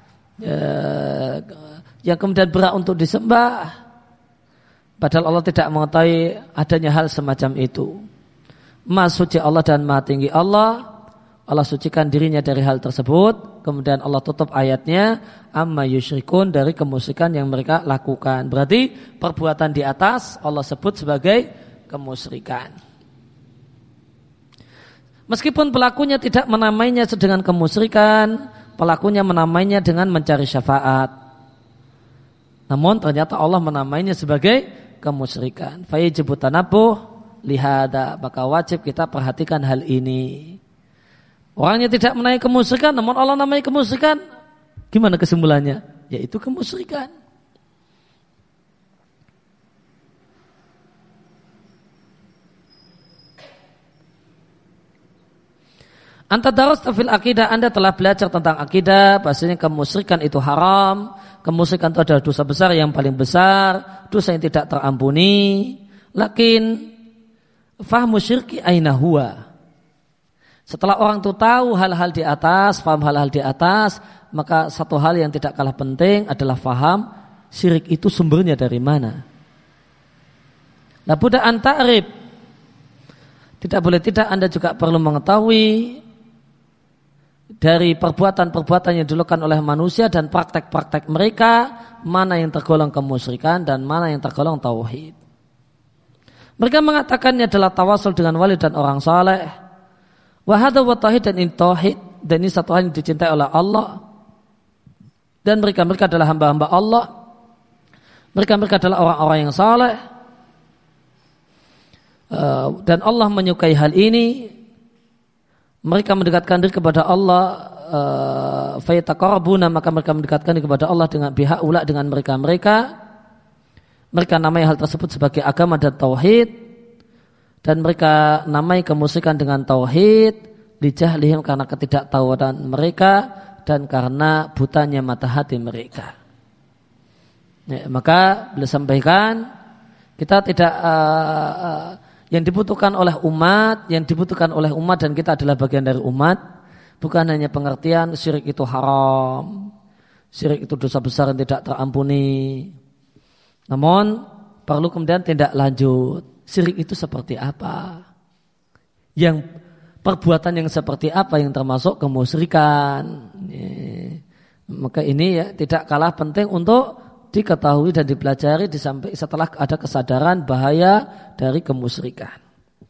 yang kemudian berhak untuk disembah, padahal Allah tidak mengetahui adanya hal semacam itu. Maha suci Allah dan maha tinggi Allah sucikan dirinya dari hal tersebut. Kemudian Allah tutup ayatnya, amma yusyrikun, dari kemusyrikan yang mereka lakukan. Berarti perbuatan di atas Allah sebut sebagai kemusyrikan. Meskipun pelakunya tidak menamainya dengan kemusyrikan, pelakunya menamainya dengan mencari syafaat. Namun ternyata Allah menamainya sebagai kemusyrikan. Fayajibu tanabbuh lihada, maka wajib kita perhatikan hal ini. Orangnya tidak menamai kemusyrikan, namun Allah namai kemusyrikan. Gimana kesimpulannya? Yaitu kemusyrikan. Anta darus fil akidah, Anda telah belajar tentang akidah, bahasanya kemusyrikan itu haram, kemusyrikan itu adalah dosa besar yang paling besar, dosa yang tidak terampuni. Lakin fahmu syirki aina huwa. Setelah orang itu tahu hal-hal di atas, faham hal-hal di atas, maka satu hal yang tidak kalah penting adalah faham syirik itu sumbernya dari mana. La budda an ta'rif. Tidak boleh tidak, Anda juga perlu mengetahui dari perbuatan-perbuatan yang dilakukan oleh manusia dan praktek-praktek mereka, mana yang tergolong kemusyrikan dan mana yang tergolong tauhid. Mereka mengatakannya adalah tawasul dengan wali dan orang saleh. Wa hadza wa tauhid, dan ini tauhid, dan ini satu hal yang dicintai oleh Allah. Dan mereka adalah hamba-hamba Allah. Mereka adalah orang-orang yang saleh. Dan Allah menyukai hal ini. Mereka mendekatkan diri kepada Allah, fayataqarrabuna, maka mereka mendekatkan diri kepada Allah dengan bihaula, dengan mereka. Mereka namai hal tersebut sebagai agama dan tauhid, dan mereka namai kemusyrikan dengan tauhid lijahlihim, karena ketidaktahuan mereka dan karena butanya mata hati mereka. Ya, maka beliau sampaikan, kita tidak yang dibutuhkan oleh umat, dan kita adalah bagian dari umat, bukan hanya pengertian syirik itu haram, syirik itu dosa besar yang tidak terampuni. Namun perlu kemudian tindak lanjut, syirik itu seperti apa, yang perbuatan yang seperti apa yang termasuk kemusyrikan. Maka ini ya tidak kalah penting untuk diketahui dan dipelajari setelah ada kesadaran bahaya dari kemusyrikan.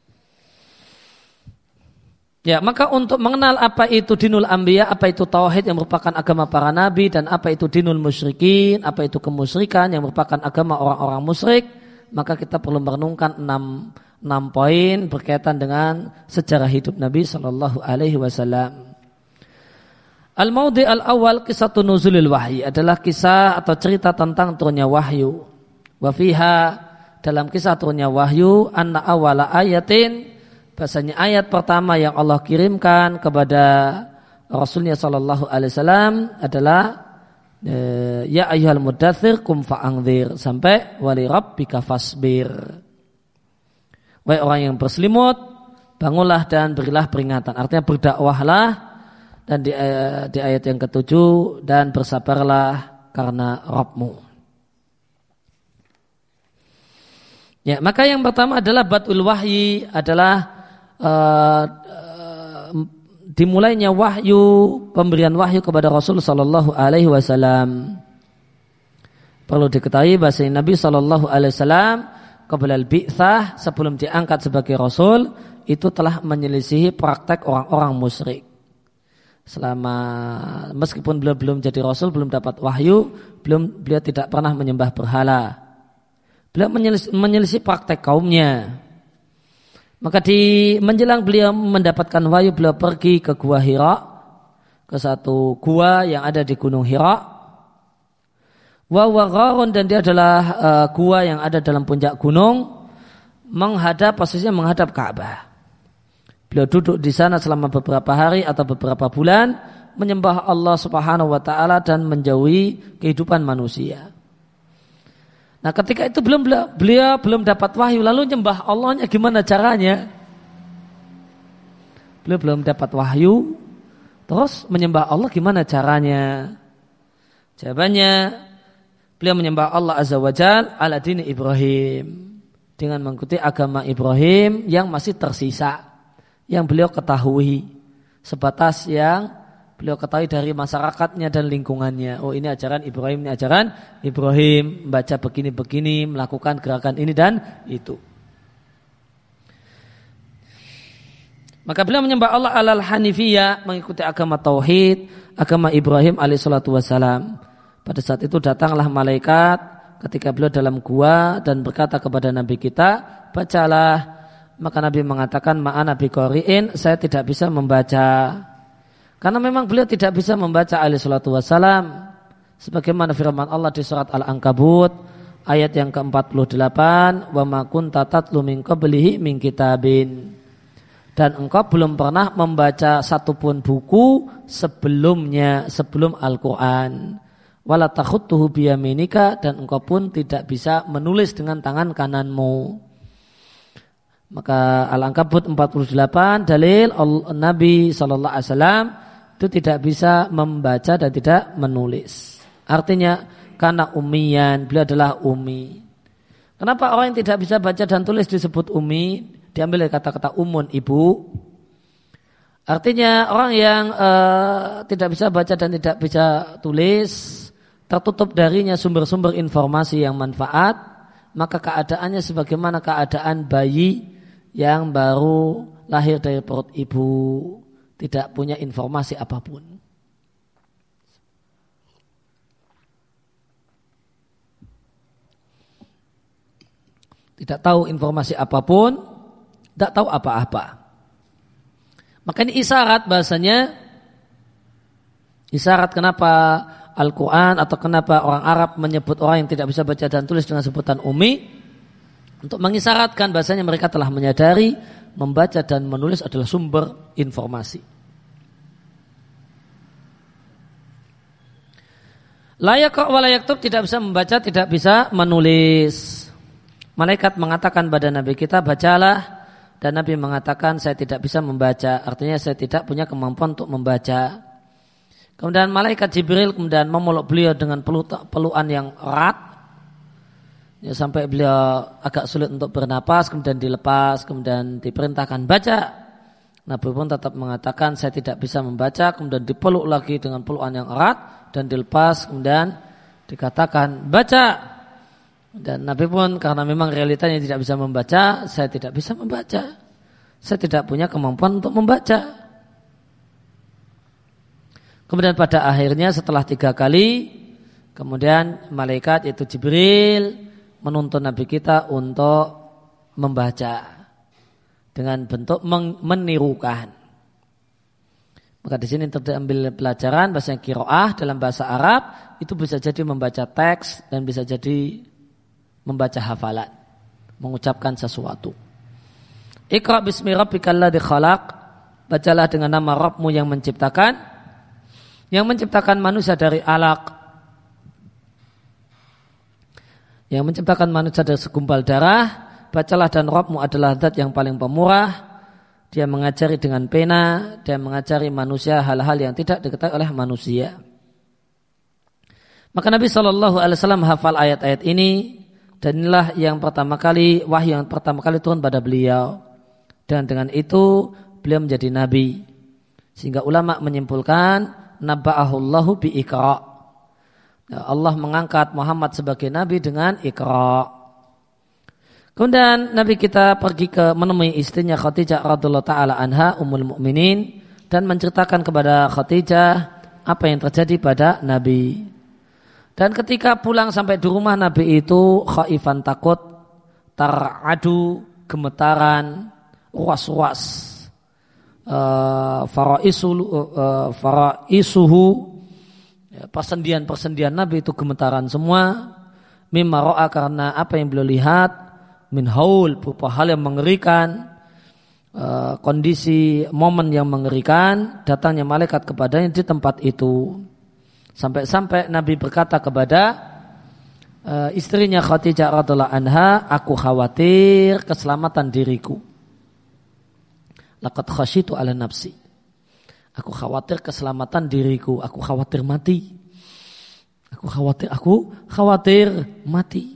Ya, maka untuk mengenal apa itu dinul anbiya, apa itu tauhid yang merupakan agama para nabi, dan apa itu dinul musyrikin, apa itu kemusyrikan yang merupakan agama orang-orang musyrik, maka kita perlu merenungkan 6 poin berkaitan dengan sejarah hidup Nabi sallallahu alaihi wasallam. Al-Maudhi al-awwal kisatun nuzulil wahyi, adalah kisah atau cerita tentang turunnya wahyu. Wa fiha, dalam kisah turunnya wahyu, anna awwala ayatin, bahasanya ayat pertama yang Allah kirimkan kepada Rasulnya sallallahu alaihi wasallam adalah ya ayyuhal muddatsir qum fa'anzir, sampai wali rabbika fasbir. Wahai orang yang berselimut, bangunlah dan berilah peringatan. Artinya berdakwahlah. Dan di ayat yang ke-7, dan bersabarlah karena Rabbmu. Ya, maka yang pertama adalah badul wahyi, adalah dimulainya wahyu, pemberian wahyu kepada Rasul sallallahu alaihi wasallam. Perlu diketahui bahwa Nabi sallallahu alaihi wasallam qabla al-bi'tsah, sebelum diangkat sebagai rasul, itu telah menyelisihi praktek orang-orang musyrik. Meskipun beliau belum jadi rasul, belum dapat wahyu, beliau tidak pernah menyembah berhala. Beliau menyelisih praktek kaumnya. Maka menjelang beliau mendapatkan wahyu, beliau pergi ke Gua Hira, ke satu gua yang ada di Gunung Hira. Wa gharun, dan dia adalah gua yang ada dalam puncak gunung, posisinya menghadap Ka'bah. Beliau duduk di sana selama beberapa hari atau beberapa bulan, menyembah Allah Subhanahu wa taala dan menjauhi kehidupan manusia. Nah, ketika itu beliau belum dapat wahyu, lalu nyembah Allahnya gimana caranya? Beliau belum dapat wahyu, terus menyembah Allah gimana caranya? Jawabannya, beliau menyembah Allah Azza wa Jalla ala dini Ibrahim, dengan mengikuti agama Ibrahim yang masih tersisa, yang beliau ketahui, sebatas yang beliau ketahui dari masyarakatnya dan lingkungannya. Oh, ini ajaran Ibrahim, ini ajaran Ibrahim, membaca begini-begini, melakukan gerakan ini dan itu. Maka beliau menyembah Allah alal hanifiyah, mengikuti agama tauhid, agama Ibrahim alaihissalatu wassalam. Pada saat itu datanglah malaikat ketika beliau dalam gua dan berkata kepada Nabi kita, bacalah. Maka Nabi mengatakan, ma'ana biqari'in, saya tidak bisa membaca. Karena memang beliau tidak bisa membaca alaihi salatu wassalam. Sebagaimana firman Allah di surat Al-Ankabut ayat yang ke-48, wa ma kunta tatlu min qablihi min kitabin. Dan engkau belum pernah membaca satupun buku sebelum Al-Quran. Wala takhuttuhu biyaminika, dan engkau pun tidak bisa menulis dengan tangan kananmu. Maka Al-Ankabut 48 dalil Nabi SAW itu tidak bisa membaca dan tidak menulis. Artinya karena ummiyan, beliau adalah ummi. Kenapa orang yang tidak bisa baca dan tulis disebut ummi? Diambil dari kata-kata umun, ibu. Artinya orang yang tidak bisa baca dan tidak bisa tulis, tertutup darinya sumber-sumber informasi yang manfaat. maka keadaannya sebagaimana keadaan bayi yang baru lahir dari perut ibu, tidak punya informasi apapun. Tidak tahu informasi apapun, tidak tahu apa-apa. Maka ini isyarat bahasanya, isyarat kenapa Al-Quran atau kenapa orang Arab menyebut orang yang tidak bisa baca dan tulis dengan sebutan ummi, untuk mengisyaratkan bahasanya mereka telah menyadari membaca dan menulis adalah sumber informasi. Layak wa layak tub, tidak bisa membaca, tidak bisa menulis. Malaikat mengatakan pada Nabi kita, bacalah, dan Nabi mengatakan saya tidak bisa membaca, artinya saya tidak punya kemampuan untuk membaca. Kemudian malaikat Jibril kemudian memeluk beliau dengan pelukan yang erat, ya, sampai beliau agak sulit untuk bernapas, kemudian dilepas, kemudian diperintahkan baca. Nabi pun tetap mengatakan saya tidak bisa membaca, kemudian dipeluk lagi dengan pelukan yang erat dan dilepas, kemudian dikatakan baca. Dan Nabi pun karena memang realitanya tidak bisa membaca, saya tidak bisa membaca, saya tidak punya kemampuan untuk membaca. Kemudian pada akhirnya setelah 3 kali, kemudian malaikat yaitu Jibril menuntun Nabi kita untuk membaca dengan bentuk menirukan. Maka di sini terambil pelajaran bahasa qiraah dalam bahasa Arab itu bisa jadi membaca teks dan bisa jadi membaca hafalan, mengucapkan sesuatu. Iqra bismi rabbikal ladzi khalaq, bacalah dengan nama Rabbmu yang menciptakan manusia dari alaq, yang menciptakan manusia dari segumpal darah. Bacalah, dan Rabbmu adalah zat yang paling pemurah. Dia mengajari dengan pena, dia mengajari manusia hal-hal yang tidak diketahui oleh manusia. Maka Nabi SAW hafal ayat-ayat ini, dan inilah yang pertama kali, wahyu yang pertama kali turun pada beliau. Dan dengan itu beliau menjadi nabi. Sehingga ulama menyimpulkan nabba'ahullahu bi Iqra. Allah mengangkat Muhammad sebagai nabi dengan Iqra. Kemudian Nabi kita pergi menemui istrinya Khadijah radhiyallahu taala anha ummul mukminin, dan menceritakan kepada Khadijah apa yang terjadi pada Nabi. Dan ketika pulang sampai di rumah Nabi itu khaifan, takut, tar'adu, gemetaran, was-was, faraisuhu, persendian Nabi itu gemetaran semua, mimma ra'a, karena apa yang beliau lihat, min haul, berupa hal yang mengerikan, kondisi momen yang mengerikan, datangnya malaikat kepadanya di tempat itu. Sampai-sampai Nabi berkata kepada istrinya Khadijah radhiyallahu anha, aku khawatir keselamatan diriku. Laqad khasyitu ala nafsi. Aku khawatir keselamatan diriku, aku khawatir mati. Aku khawatir mati.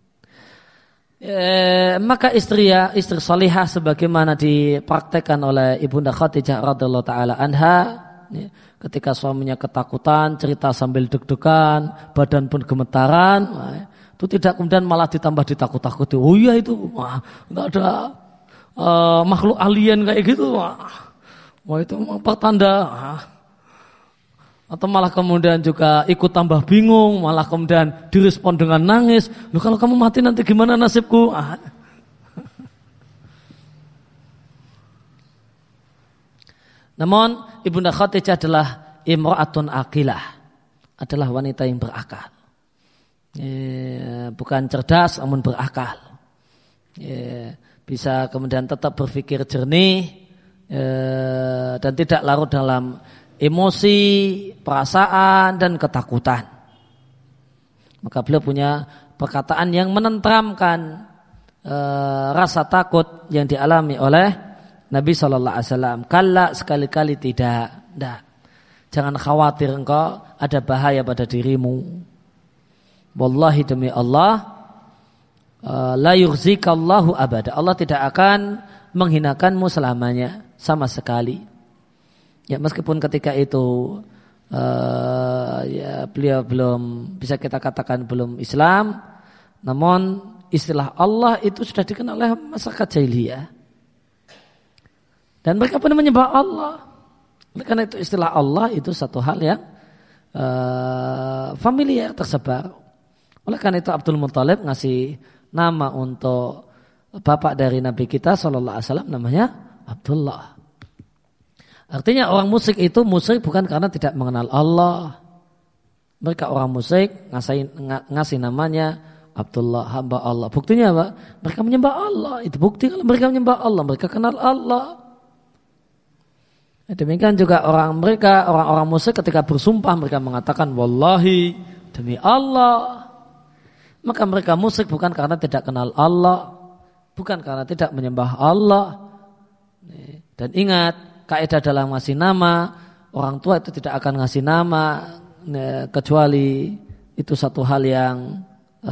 Maka istri salihah sebagaimana dipraktekkan oleh Ibunda Khadijah radhiyallahu taala anha, ketika suaminya ketakutan, cerita sambil deg-degan, badan pun gemetaran, itu tidak kemudian malah ditambah ditakut-takuti. Oh iya itu, nggak ada makhluk alien kayak gitu, wah itu pertanda. Atau malah kemudian juga ikut tambah bingung, malah kemudian direspon dengan nangis. Loh, kalau kamu mati nanti gimana nasibku? Namun Ibunda Khadijah adalah imra'atun aqilah, adalah wanita yang berakal, bukan cerdas namun berakal, bisa kemudian tetap berpikir jernih, dan tidak larut dalam emosi, perasaan dan ketakutan. Maka beliau punya perkataan yang menenteramkan rasa takut yang dialami oleh Nabi SAW. Kalla, sekali-kali tidak. Jangan khawatir engkau ada bahaya pada dirimu. Wallahi, demi Allah, la yukhzikallahu abada. Allah tidak akan menghinakanmu selamanya, sama sekali. Ya, meskipun ketika itu ya beliau belum bisa kita katakan belum Islam, namun istilah Allah itu sudah dikenal oleh masyarakat jahiliyah. Dan mereka pun menyembah Allah. Karena itu istilah Allah itu satu hal yang familiar tersebar. Oleh karena itu Abdul Muthalib ngasih nama untuk bapak dari Nabi kita sallallahu alaihi wasallam namanya Abdullah. Artinya orang musyrik itu musyrik bukan karena tidak mengenal Allah. Mereka orang musyrik ngasih namanya Abdullah, hamba Allah. Buktinya apa? Mereka menyembah Allah. Itu bukti kalau mereka menyembah Allah, mereka kenal Allah. Demikian juga orang-orang musyrik ketika bersumpah mereka mengatakan wallahi, demi Allah. Maka mereka musyrik bukan karena tidak kenal Allah, bukan karena tidak menyembah Allah. Dan ingat, kaidah dalam ngasih nama, orang tua itu tidak akan ngasih nama kecuali itu satu hal yang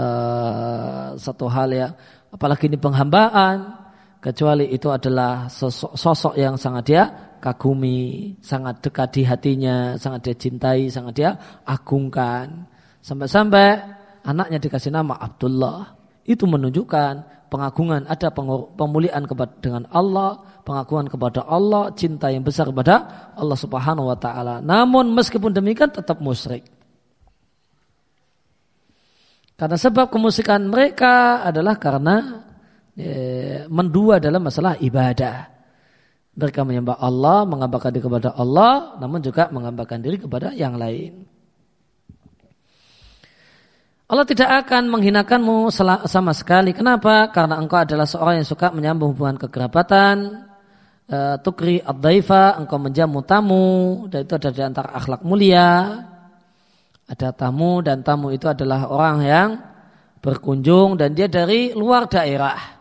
apalagi ini penghambaan, kecuali itu adalah sosok yang sangat dia kagumi, sangat dekat di hatinya, sangat dia cintai, sangat dia agungkan. Sampai-sampai anaknya dikasih nama Abdullah. Itu menunjukkan pengagungan, ada pemuliaan dengan Allah, pengagungan kepada Allah, cinta yang besar kepada Allah Subhanahu wa taala. Namun meskipun demikian tetap musyrik. Karena sebab kemusyrikan mereka adalah karena mendua dalam masalah ibadah. Mereka menyembah Allah, menghambakan diri kepada Allah, namun juga menghambakan diri kepada yang lain. Allah tidak akan menghinakanmu sama sekali. Kenapa? Karena engkau adalah seorang yang suka menyambung hubungan kekerabatan, tukri ad-daifa, engkau menjamu tamu, dan itu ada di antara akhlak mulia. Ada tamu, dan tamu itu adalah orang yang berkunjung dan dia dari luar daerah.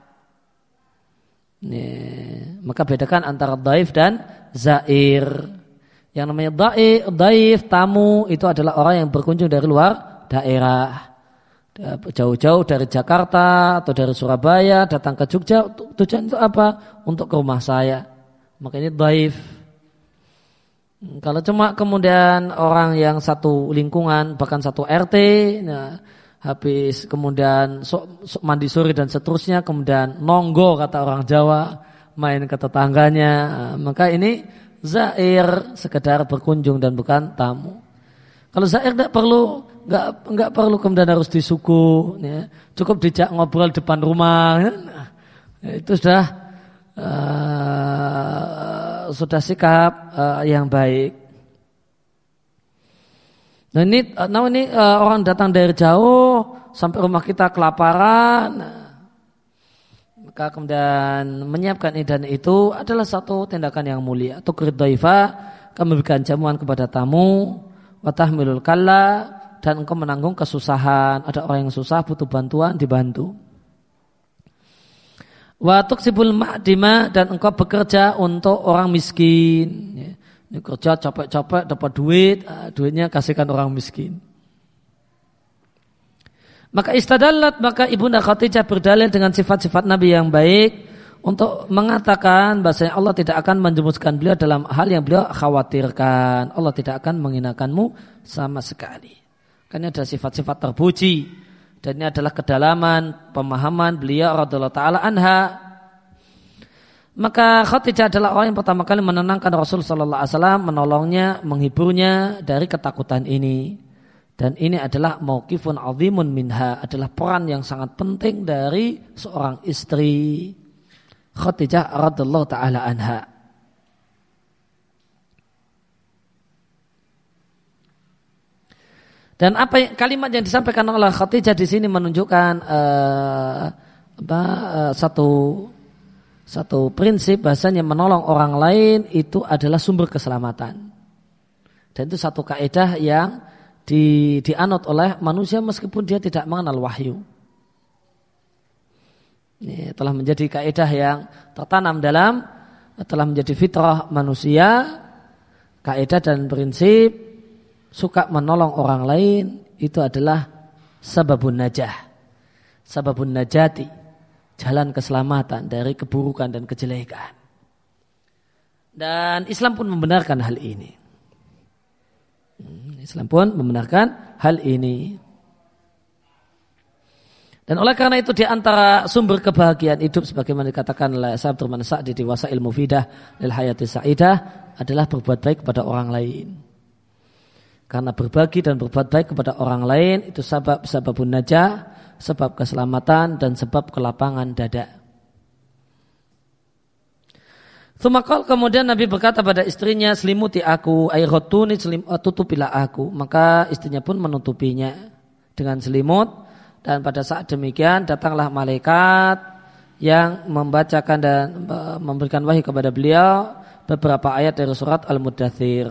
Maka bedakan antara dhaif dan zair. Yang namanya dhaif, tamu itu adalah orang yang berkunjung dari luar daerah, jauh-jauh dari Jakarta atau dari Surabaya datang ke Jogja. Tujuan itu apa? Untuk ke rumah saya. Maka ini dhaif. Kalau cuma kemudian orang yang satu lingkungan bahkan satu RT, habis kemudian mandi sore dan seterusnya, kemudian nonggo kata orang Jawa, main ke tetangganya, maka ini zair, sekedar berkunjung dan bukan tamu. Kalau zair nggak perlu kemudian harus disuguh, ya. Cukup dijak ngobrol depan rumah, ya. Itu sudah sikap yang baik. Nah ini orang datang dari jauh sampai rumah kita kelaparan, maka kemudian menyiapkan ini dan itu adalah satu tindakan yang mulia. Tukrid dhaifa, kamu memberikan jamuan kepada tamu, wa tahmilul kalla, dan engkau menanggung kesusahan. Ada orang yang susah butuh bantuan, dibantu. Wa tuksibul ma'dima, dan engkau bekerja untuk orang miskin. Ini kerja capek-capek dapat duit, duitnya kasihkan orang miskin. Maka maka Ibunda Khadijah berdalil dengan sifat-sifat Nabi yang baik untuk mengatakan bahasanya Allah tidak akan menjemuskan beliau dalam hal yang beliau khawatirkan. Allah tidak akan menghinakanmu sama sekali. Karena ada sifat-sifat terpuji, dan ini adalah kedalaman pemahaman beliau radhiyallahu taala anha. Maka Khadijah adalah orang yang pertama kali menenangkan Rasul sallallahu alaihi wasallam, menolongnya, menghiburnya dari ketakutan ini. Dan ini adalah mauqifun azimun minha, adalah peran yang sangat penting dari seorang istri Khadijah radhiyallahu taala anha. Dan kalimat yang disampaikan oleh Khadijah di sini menunjukkan satu prinsip bahasanya menolong orang lain itu adalah sumber keselamatan. Dan itu satu kaidah yang dianut oleh manusia meskipun dia tidak mengenal wahyu. Ini telah menjadi kaidah yang tertanam telah menjadi fitrah manusia, kaidah dan prinsip suka menolong orang lain itu adalah sababun najah, sababun najati, jalan keselamatan dari keburukan dan kejelekan. Dan Islam pun membenarkan hal ini. Islam pun membenarkan hal ini. Dan oleh karena itu di antara sumber kebahagiaan hidup sebagaimana dikatakan oleh Syekh Abdurrahman Sa'di di Wasail Mufidah lil Hayati Sa'idah adalah berbuat baik kepada orang lain. Karena berbagi dan berbuat baik kepada orang lain itu sebabun najah, sebab keselamatan dan sebab kelapangan dada. Sumakal kemudian Nabi berkata pada istrinya, selimuti aku, airotuni tutupilah aku. Maka istrinya pun menutupinya dengan selimut. Dan pada saat demikian datanglah malaikat yang membacakan dan memberikan wahyu kepada beliau beberapa ayat dari surat Al-Muddathir.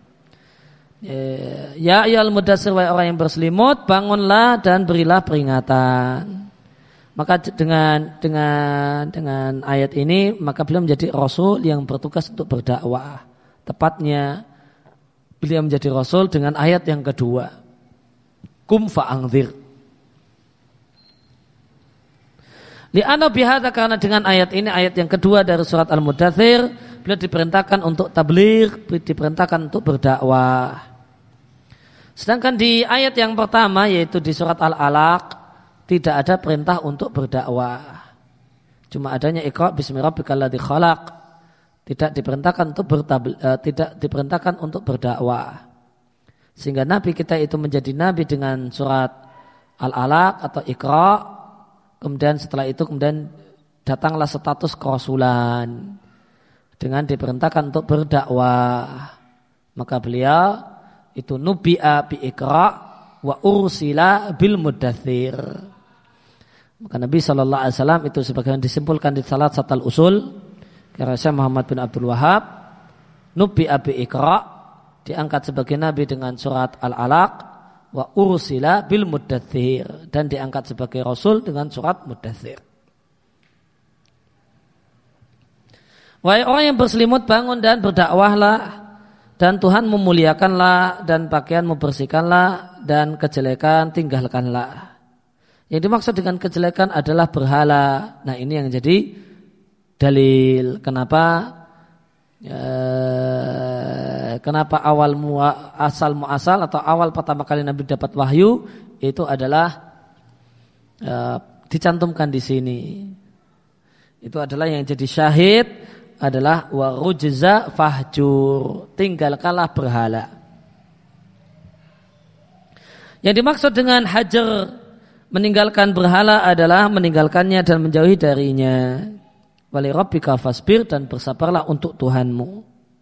Ya ayyuhal mudaththir, wahai orang yang berselimut, bangunlah dan berilah peringatan. Maka dengan ayat ini maka beliau menjadi rasul yang bertugas untuk berdakwah. Tepatnya beliau menjadi rasul dengan ayat yang kedua. Kum fa'anzir. Li'anna bihadza, karena dengan ayat ini, ayat yang kedua dari surat Al-Muddathir, beliau diperintahkan untuk tabligh, diperintahkan untuk berdakwah. Sedangkan di ayat yang pertama yaitu di surat Al-Alaq tidak ada perintah untuk berdakwah. Cuma adanya Iqra bismi rabbikal ladzi khalaq. Tidak diperintahkan untuk berdakwah. Sehingga nabi kita itu menjadi nabi dengan surat Al-Alaq atau Iqra. Kemudian setelah itu datanglah status kerasulan dengan diperintahkan untuk berdakwah. Maka beliau itu nubi'a bi Iqra wa ursila bil Muddathir. Maka Nabi SAW itu sebagaimana disimpulkan di salat satal usul karena Syekh Muhammad bin Abdul Wahhab, nubi'a bi Iqra diangkat sebagai nabi dengan surat Al-Alaq, wa ursila bil Muddathir, dan diangkat sebagai rasul dengan surat Muddathir. Wahai orang yang berselimut, bangun dan berdakwahlah, dan Tuhan memuliakanlah, dan pakaianmu bersihkanlah, dan kejelekan tinggalkanlah. Yang dimaksud dengan kejelekan adalah berhala. Nah, ini yang jadi dalil kenapa awal muasal atau awal pertama kali Nabi dapat wahyu itu adalah dicantumkan di sini. Itu adalah yang jadi syahid adalah wa rujza fahjur, tinggalkanlah berhala. Yang dimaksud dengan hajar, meninggalkan berhala, adalah meninggalkannya dan menjauhi darinya. Wali rabbika fasbir, dan bersabarlah untuk Tuhanmu.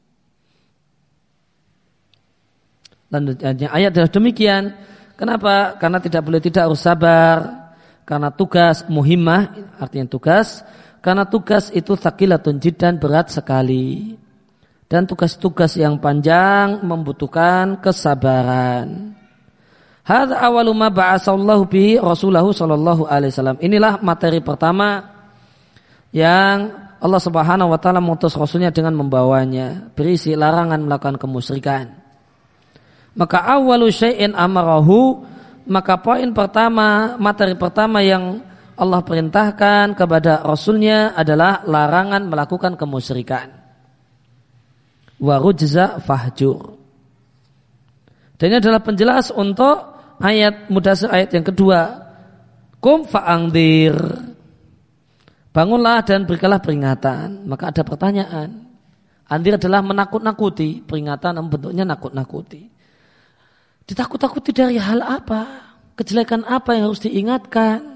Dan ayat adalah demikian. Kenapa? Karena tidak boleh tidak harus sabar. Karena tugas muhimmah, artinya tugas. Karena tugas itu thaqilatun jiddan, berat sekali. Dan tugas-tugas yang panjang membutuhkan kesabaran. Hadza awwalu ma ba'atsallahu bihi rasulahu sallallahu alaihi wasallam. Inilah materi pertama yang Allah Subhanahu wa taala mengutus rasulnya dengan membawanya, berisi larangan melakukan kemusyrikan. Maka awwalu syai'in amarahu, maka poin pertama, materi pertama yang Allah perintahkan kepada rasulnya adalah larangan melakukan kemusyrikan. Wa rujza fahjur. Dan ini adalah penjelas untuk ayat Muddathir, ayat yang kedua. Kum fa'angdir, bangunlah dan berikanlah peringatan. Maka ada pertanyaan. Andir adalah menakut-nakuti, peringatan bentuknya nakut-nakuti. Ditakut-takuti dari hal apa? Kejelekan apa yang harus diingatkan?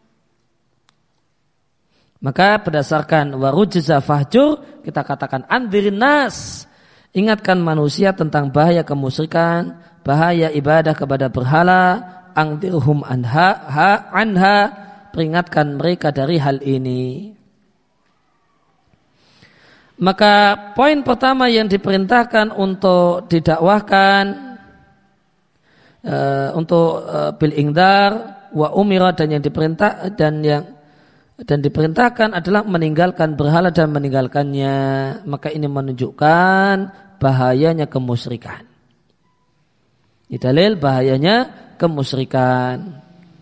Maka berdasarkan warujza fahjur, kita katakan andirin nas, ingatkan manusia tentang bahaya kemusyrikan, bahaya ibadah kepada berhala, angdirhum anha, peringatkan mereka dari hal ini. Maka poin pertama yang diperintahkan untuk didakwahkan, untuk bil ingdar wa umira, dan yang diperintah dan diperintahkan adalah meninggalkan berhala dan meninggalkannya. Maka ini menunjukkan bahayanya kemusyrikan. Ini dalil bahayanya kemusyrikan.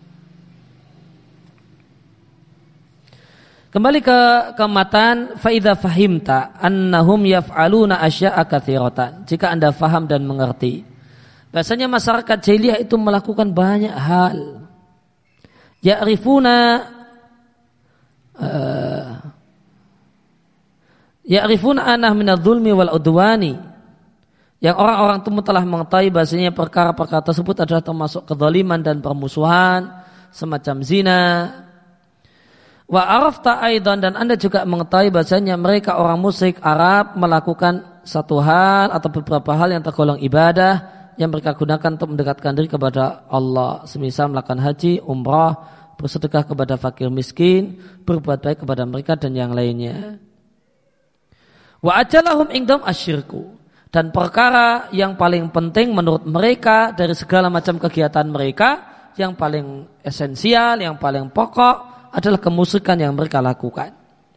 Kembali ke matan, fa idza fahimta annahum yaf'aluna asya'a katsiratan. Jika Anda faham dan mengerti bahasanya masyarakat jahiliyah itu melakukan banyak hal Ya'rifuna anah minadz-dzulmi wal udwani, yang orang-orang itu telah mengetahui bahasanya perkara-perkara tersebut adalah termasuk kezaliman dan permusuhan semacam zina. Wa arafta aidan, dan Anda juga mengetahui bahasanya mereka orang musyrik Arab melakukan satu hal atau beberapa hal yang tergolong ibadah yang mereka gunakan untuk mendekatkan diri kepada Allah, semisal melakukan haji, umrah, bersedekah kepada fakir miskin, berbuat baik kepada mereka dan yang lainnya. Wa ajalahum indahum asyirku, dan perkara yang paling penting menurut mereka dari segala macam kegiatan mereka, yang paling esensial, yang paling pokok adalah kemusyrikan yang mereka lakukan.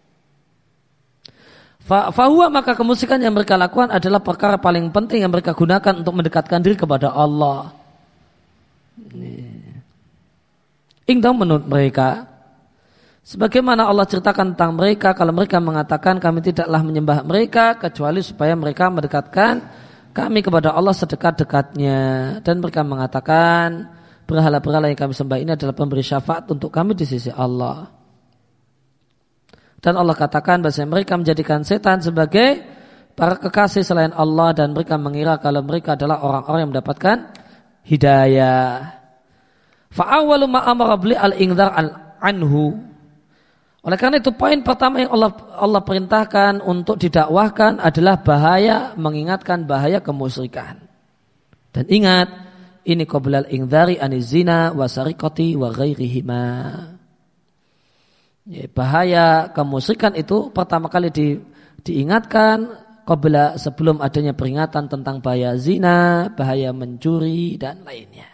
Fahuwa, maka kemusyrikan yang mereka lakukan adalah perkara paling penting yang mereka gunakan untuk mendekatkan diri kepada Allah. Indahum menurut mereka, sebagaimana Allah ceritakan tentang mereka, kalau mereka mengatakan kami tidaklah menyembah mereka kecuali supaya mereka mendekatkan kami kepada Allah sedekat-dekatnya, dan mereka mengatakan berhala-berhala yang kami sembah ini adalah pemberi syafaat untuk kami di sisi Allah. Dan Allah katakan bahwa mereka menjadikan setan sebagai para kekasih selain Allah, dan mereka mengira kalau mereka adalah orang-orang yang mendapatkan hidayah. Fa'awwalu ma amara bli al-ingdar anhu. Oleh karena itu poin pertama yang Allah perintahkan untuk didakwahkan adalah bahaya, mengingatkan bahaya kemusyrikan. Dan ingat, ini qablal ingdari anizina wa sariqati wa ghairihima. Bahaya kemusyrikan itu pertama kali diingatkan qabla, sebelum adanya peringatan tentang bahaya zina, bahaya mencuri dan lainnya.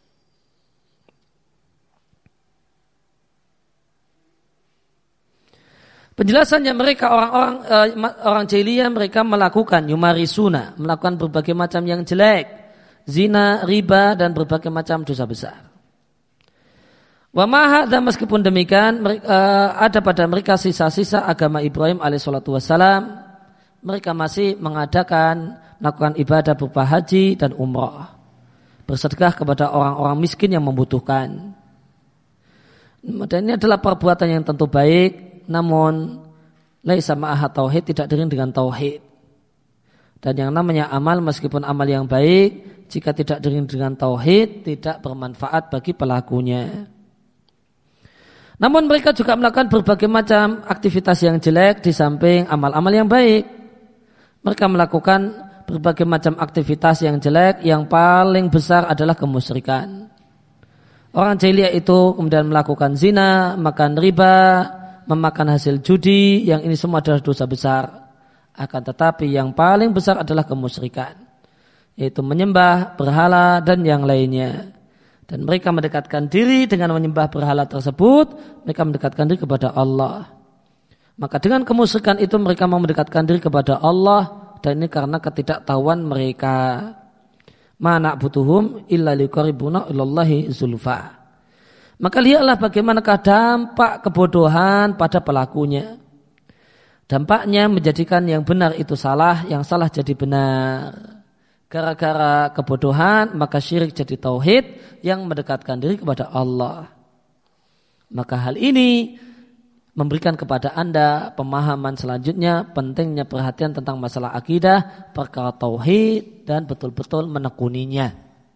Penjelasannya, mereka orang jahiliyah mereka melakukan yumarisuna, melakukan berbagai macam yang jelek, zina, riba dan berbagai macam dosa besar. Wa ma hadza, meskipun demikian ada pada mereka sisa-sisa agama Ibrahim alaihissalatu wassalam. Mereka masih melakukan ibadah berupa haji dan umrah, bersedekah kepada orang-orang miskin yang membutuhkan. Dan ini adalah perbuatan yang tentu baik, namun laisa ma'aha tauhid, tidak diiringi dengan tauhid. Dan yang namanya amal, meskipun amal yang baik, jika tidak diiringi dengan tauhid, tidak bermanfaat bagi pelakunya. Namun mereka juga melakukan berbagai macam aktivitas yang jelek di samping amal-amal yang baik. Mereka melakukan berbagai macam aktivitas yang jelek, yang paling besar adalah kemusyrikan. Orang jahiliyah itu kemudian melakukan zina, makan riba, memakan hasil judi, yang ini semua adalah dosa besar. Akan tetapi yang paling besar adalah kemusyrikan, yaitu menyembah berhala dan yang lainnya. Dan mereka mendekatkan diri dengan menyembah berhala tersebut, mereka mendekatkan diri kepada Allah. Maka dengan kemusyrikan itu mereka mau mendekatkan diri kepada Allah, dan ini karena ketidaktahuan mereka. Ma na'buduhum illa liqarribuna ilallahi zulfa. Maka lihatlah bagaimanakah dampak kebodohan pada pelakunya. Dampaknya menjadikan yang benar itu salah, yang salah jadi benar. Gara-gara kebodohan maka syirik jadi tauhid yang mendekatkan diri kepada Allah. Maka hal ini memberikan kepada Anda pemahaman selanjutnya, pentingnya perhatian tentang masalah akidah, perkara tauhid, dan betul-betul menekuninya.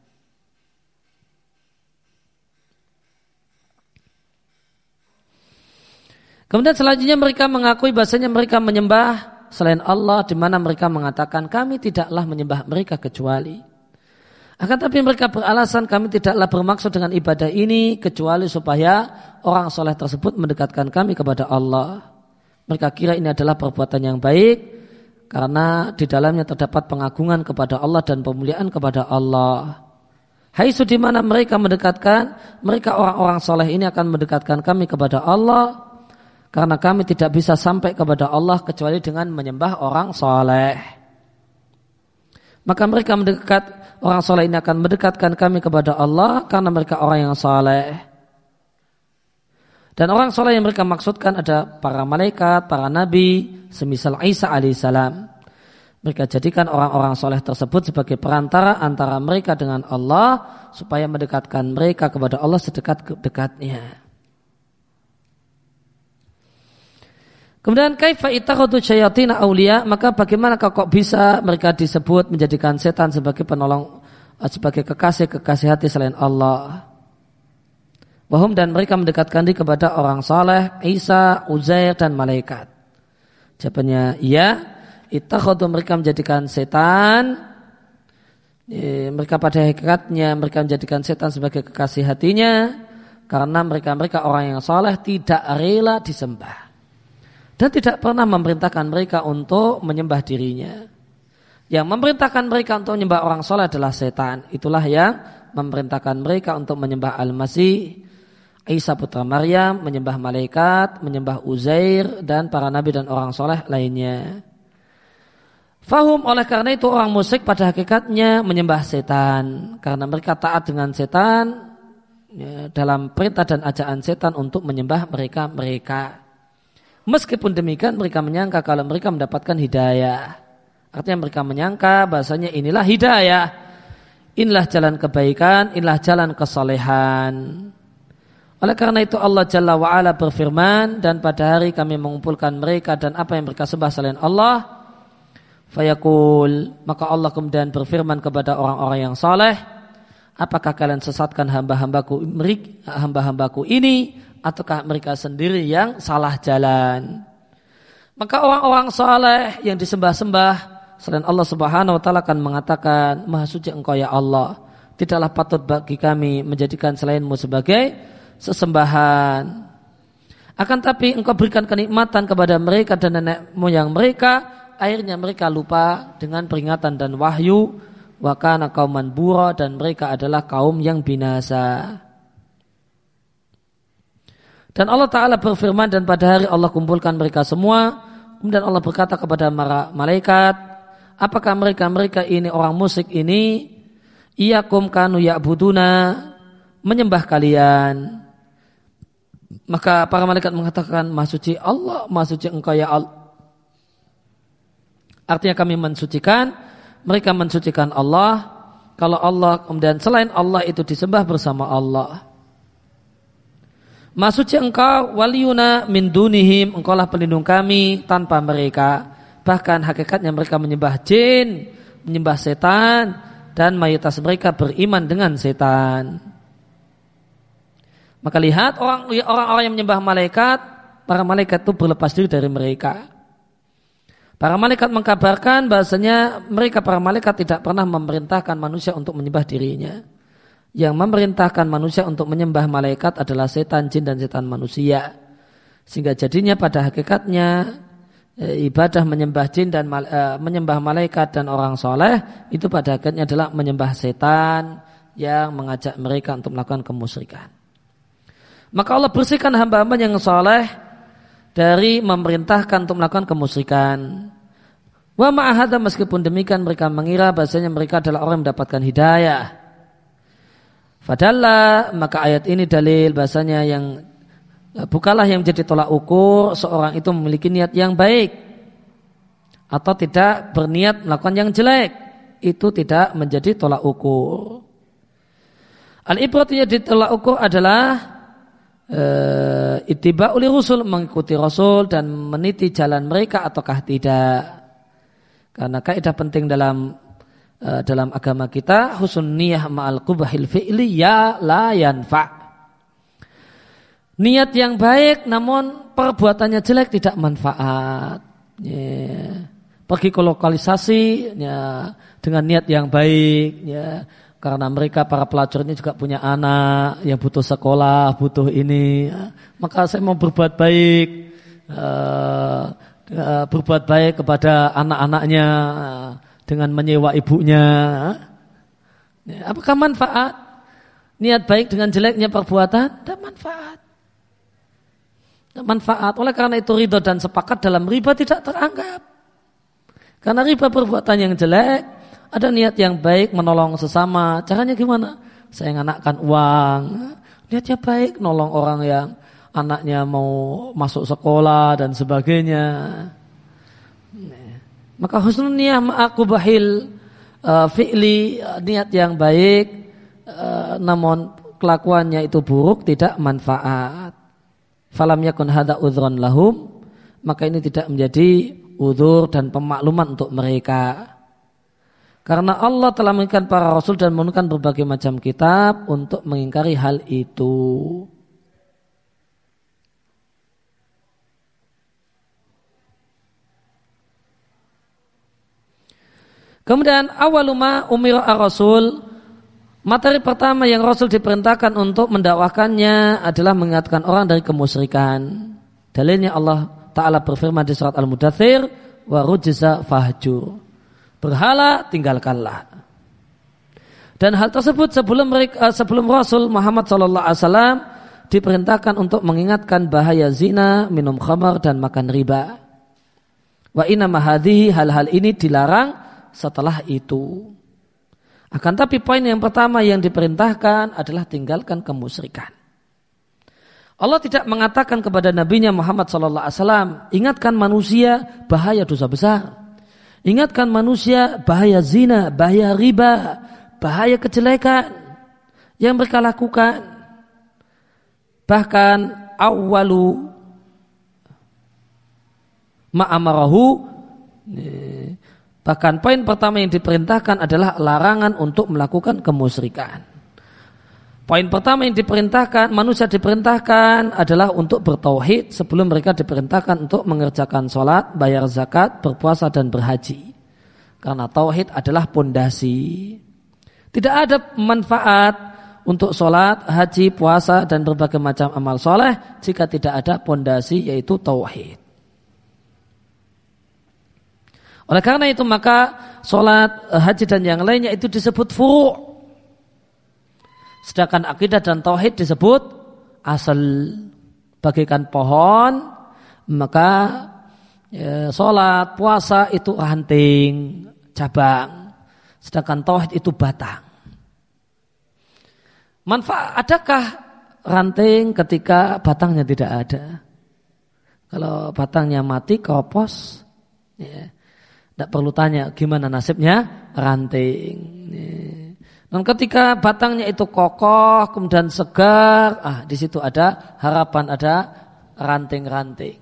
Kemudian selanjutnya mereka mengakui bahasanya mereka menyembah selain Allah, di mana mereka mengatakan kami tidaklah menyembah mereka kecuali. Akan tapi mereka beralasan kami tidaklah bermaksud dengan ibadah ini kecuali supaya orang soleh tersebut mendekatkan kami kepada Allah. Mereka kira ini adalah perbuatan yang baik karena di dalamnya terdapat pengagungan kepada Allah dan pemuliaan kepada Allah. Haitsu di mana mereka orang-orang soleh ini akan mendekatkan kami kepada Allah. Karena kami tidak bisa sampai kepada Allah kecuali dengan menyembah orang soleh. Maka mereka orang soleh ini akan mendekatkan kami kepada Allah karena mereka orang yang soleh. Dan orang soleh yang mereka maksudkan ada para malaikat, para nabi, semisal Isa alaihissalam. Mereka jadikan orang-orang soleh tersebut sebagai perantara antara mereka dengan Allah supaya mendekatkan mereka kepada Allah sedekat-dekatnya. Kemudian kaifa ittakhadhu syayatin auliya, maka bagaimana kok bisa mereka disebut menjadikan setan sebagai penolong, sebagai kekasih hati selain Allah. Wahum, dan mereka mendekatkan diri kepada orang saleh, Isa, Uzair dan malaikat. Jawabannya iya, ittakhadhu, mereka menjadikan setan, mereka pada hakikatnya mereka menjadikan setan sebagai kekasih hatinya karena mereka orang yang saleh tidak rela disembah. Dan tidak pernah memerintahkan mereka untuk menyembah dirinya. Yang memerintahkan mereka untuk menyembah orang soleh adalah setan. Itulah yang memerintahkan mereka untuk menyembah Al-Masih, Isa putra Maryam, menyembah malaikat, menyembah Uzair, dan para nabi dan orang soleh lainnya. Fahum, oleh karena itu orang musyrik pada hakikatnya menyembah setan. Karena mereka taat dengan setan, ya, dalam perintah dan ajakan setan untuk menyembah mereka. Meskipun demikian mereka menyangka kalau mereka mendapatkan hidayah. Artinya mereka menyangka bahasanya inilah hidayah, inilah jalan kebaikan, inilah jalan kesalehan. Oleh karena itu Allah Jalla wa'ala berfirman, dan pada hari kami mengumpulkan mereka dan apa yang mereka sembah selain Allah. Fayaqul, maka Allah kemudian berfirman kepada orang-orang yang saleh, apakah kalian sesatkan hamba-hambaku ini, ataukah mereka sendiri yang salah jalan? Maka orang-orang saleh yang disembah-sembah selain Allah Subhanahu wa taala akan mengatakan, Maha suci Engkau ya Allah, tidaklah patut bagi kami menjadikan selainmu sebagai sesembahan. Akan tapi Engkau berikan kenikmatan kepada mereka dan nenek moyang mereka, akhirnya mereka lupa dengan peringatan dan wahyu, wa kana qauman bura, dan mereka adalah kaum yang binasa. Dan Allah Ta'ala berfirman, dan pada hari Allah kumpulkan mereka semua. Kemudian Allah berkata kepada malaikat, apakah mereka ini orang musyrik ini, iyakum kanu ya'buduna, menyembah kalian? Maka para malaikat mengatakan, Maha suci Allah, Maha suci Engkau ya Allah. Artinya kami mensucikan, mereka mensucikan Allah. Kalau Allah kemudian selain Allah itu disembah bersama Allah. Maha suci Engkau waliyuna min dunihim, Engkaulah pelindung kami tanpa mereka. Bahkan hakikatnya mereka menyembah jin, menyembah setan, dan mayoritas mereka beriman dengan setan. Maka lihat orang-orang yang menyembah malaikat, para malaikat itu berlepas diri dari mereka. Para malaikat mengkabarkan bahasanya mereka para malaikat tidak pernah memerintahkan manusia untuk menyembah dirinya. Yang memerintahkan manusia untuk menyembah malaikat adalah setan, jin, dan setan manusia. Sehingga jadinya pada hakikatnya ibadah menyembah jin dan menyembah malaikat dan orang soleh itu pada hakikatnya adalah menyembah setan yang mengajak mereka untuk melakukan kemusyrikan. Maka Allah bersihkan hamba-hamba yang soleh dari memerintahkan untuk melakukan kemusyrikan. Wa ma'ahada, meskipun demikian mereka mengira bahasanya mereka adalah orang yang mendapatkan hidayah. Fadalla, maka ayat ini dalil bahasanya yang bukanlah yang menjadi tolak ukur seorang itu memiliki niat yang baik atau tidak berniat melakukan yang jelek, itu tidak menjadi tolak ukur. Al-ibrat yang jadi tolak ukur adalah ittiba uli rusul, mengikuti rasul dan meniti jalan mereka ataukah tidak. Karena kaidah penting dalam agama kita, husnul niyah ma'al qubahil fi'li ya la yanfa'. Niat yang baik namun perbuatannya jelek tidak manfaat. Pergi ke lokalisasi dengan niat yang baik, karena mereka para pelacur ini juga punya anak yang butuh sekolah, butuh ini, maka saya mau berbuat baik, berbuat baik kepada anak-anaknya dengan menyewa ibunya. Apakah manfaat? Niat baik dengan jeleknya perbuatan, tidak manfaat. Tidak manfaat. Oleh karena itu ridho dan sepakat dalam riba tidak teranggap. Karena riba perbuatan yang jelek, ada niat yang baik menolong sesama. Caranya gimana? Saya nganakkan uang. Niatnya baik, nolong orang yang anaknya mau masuk sekolah dan sebagainya. Maka husnul niyah ma'aqubahil fi'li, niat yang baik namun kelakuannya itu buruk tidak manfaat. Falam yakun hadza udhran lahum, maka ini tidak menjadi udzur dan pemakluman untuk mereka. Karena Allah telah mengirimkan para rasul dan menurunkan berbagai macam kitab untuk mengingkari hal itu. Kemudian awaluma umira ar-rasul, materi pertama yang Rasul diperintahkan untuk mendakwakannya adalah mengingatkan orang dari kemusyrikan. Dalilnya Allah Ta'ala berfirman di surat Al-Mudaththir, wa rujza fahjur. Berhala tinggalkanlah. Dan hal tersebut sebelum Rasul Muhammad SAW diperintahkan untuk mengingatkan bahaya zina, minum khamar dan makan riba. Wa inna mahadhihi, hal-hal ini dilarang setelah itu. Akan tapi poin yang pertama yang diperintahkan adalah tinggalkan kemusyrikan. Allah tidak mengatakan kepada Nabi-Nya Muhammad SAW, ingatkan manusia bahaya dosa besar. Ingatkan manusia bahaya zina, bahaya riba, bahaya kejelekan yang mereka lakukan. Bahkan awwalu ma'amarahu, bahkan poin pertama yang diperintahkan adalah larangan untuk melakukan kemusyrikan. Poin pertama yang diperintahkan, manusia diperintahkan adalah untuk bertauhid sebelum mereka diperintahkan untuk mengerjakan sholat, bayar zakat, berpuasa dan berhaji. Karena tauhid adalah pondasi. Tidak ada manfaat untuk sholat, haji, puasa dan berbagai macam amal soleh jika tidak ada pondasi yaitu tauhid. Oleh karena itu maka sholat, haji dan yang lainnya itu disebut furu'. Sedangkan akidah dan tauhid disebut asal. Bagaikan pohon, maka sholat, puasa itu ranting, cabang. Sedangkan tauhid itu batang. Adakah ranting ketika batangnya tidak ada? Kalau batangnya mati, kopos, ya, tidak perlu tanya gimana nasibnya ranting. Dan ketika batangnya itu kokoh, kemudian segar, di situ ada harapan, ada ranting-ranting.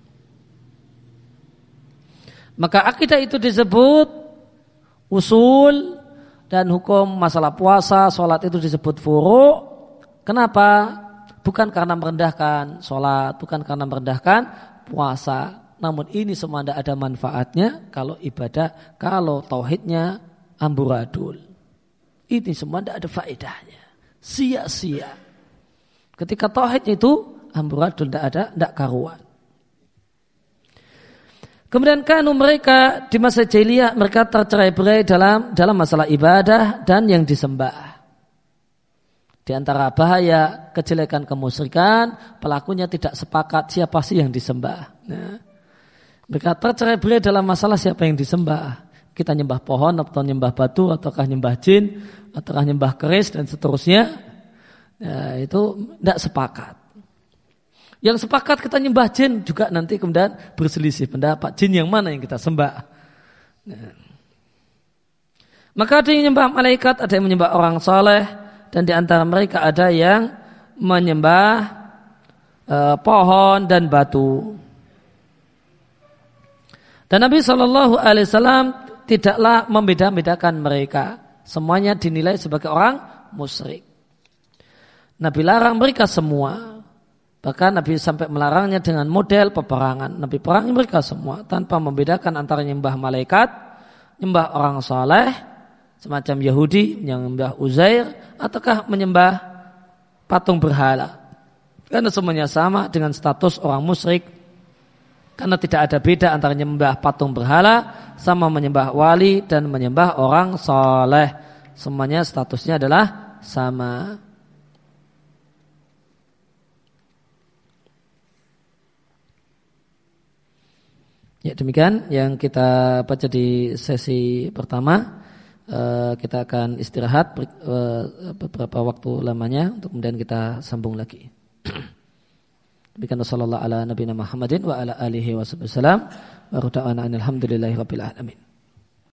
Maka akidah itu disebut usul dan hukum masalah puasa, sholat itu disebut furu'. Kenapa? Bukan karena merendahkan sholat, bukan karena merendahkan puasa. Namun ini semua tidak ada manfaatnya kalau ibadah, kalau tauhidnya amburadul. Ini semua tidak ada faedahnya, sia-sia. Ketika tauhid itu amburadul, tidak karuan. Kemudian mereka di masa jahiliyah mereka tercerai-berai dalam masalah ibadah dan yang disembah. Di antara bahaya kejelekan kemusyrikan, pelakunya tidak sepakat siapa sih yang disembah. Nah, mereka tercerai-berai dalam masalah siapa yang disembah. Kita nyembah pohon atau nyembah batu ataukah nyembah jin ataukah nyembah keris dan seterusnya. Ya, itu tidak sepakat. Yang sepakat kita nyembah jin juga nanti kemudian berselisih pendapat jin yang mana yang kita sembah. Ya. Maka ada yang menyembah malaikat, ada yang menyembah orang soleh, dan di antara mereka ada yang menyembah pohon dan batu. Dan Nabi SAW tidaklah membeda-bedakan mereka. Semuanya dinilai sebagai orang musyrik. Nabi larang mereka semua. Bahkan Nabi sampai melarangnya dengan model peperangan. Nabi perangi mereka semua tanpa membedakan antara nyembah malaikat, nyembah orang saleh, semacam Yahudi yang menyembah Uzair, ataukah menyembah patung berhala. Karena semuanya sama dengan status orang musyrik. Karena tidak ada beda antara menyembah patung berhala sama menyembah wali dan menyembah orang soleh. Semuanya statusnya adalah sama. Ya, demikian yang kita baca di sesi pertama. Kita akan istirahat beberapa waktu lamanya untuk kemudian kita sambung lagi. Demikian sallallahu ala nabiyina Muhammadin wa ala alihi wasallam wa rada'ana alhamdulillahi rabbil alamin.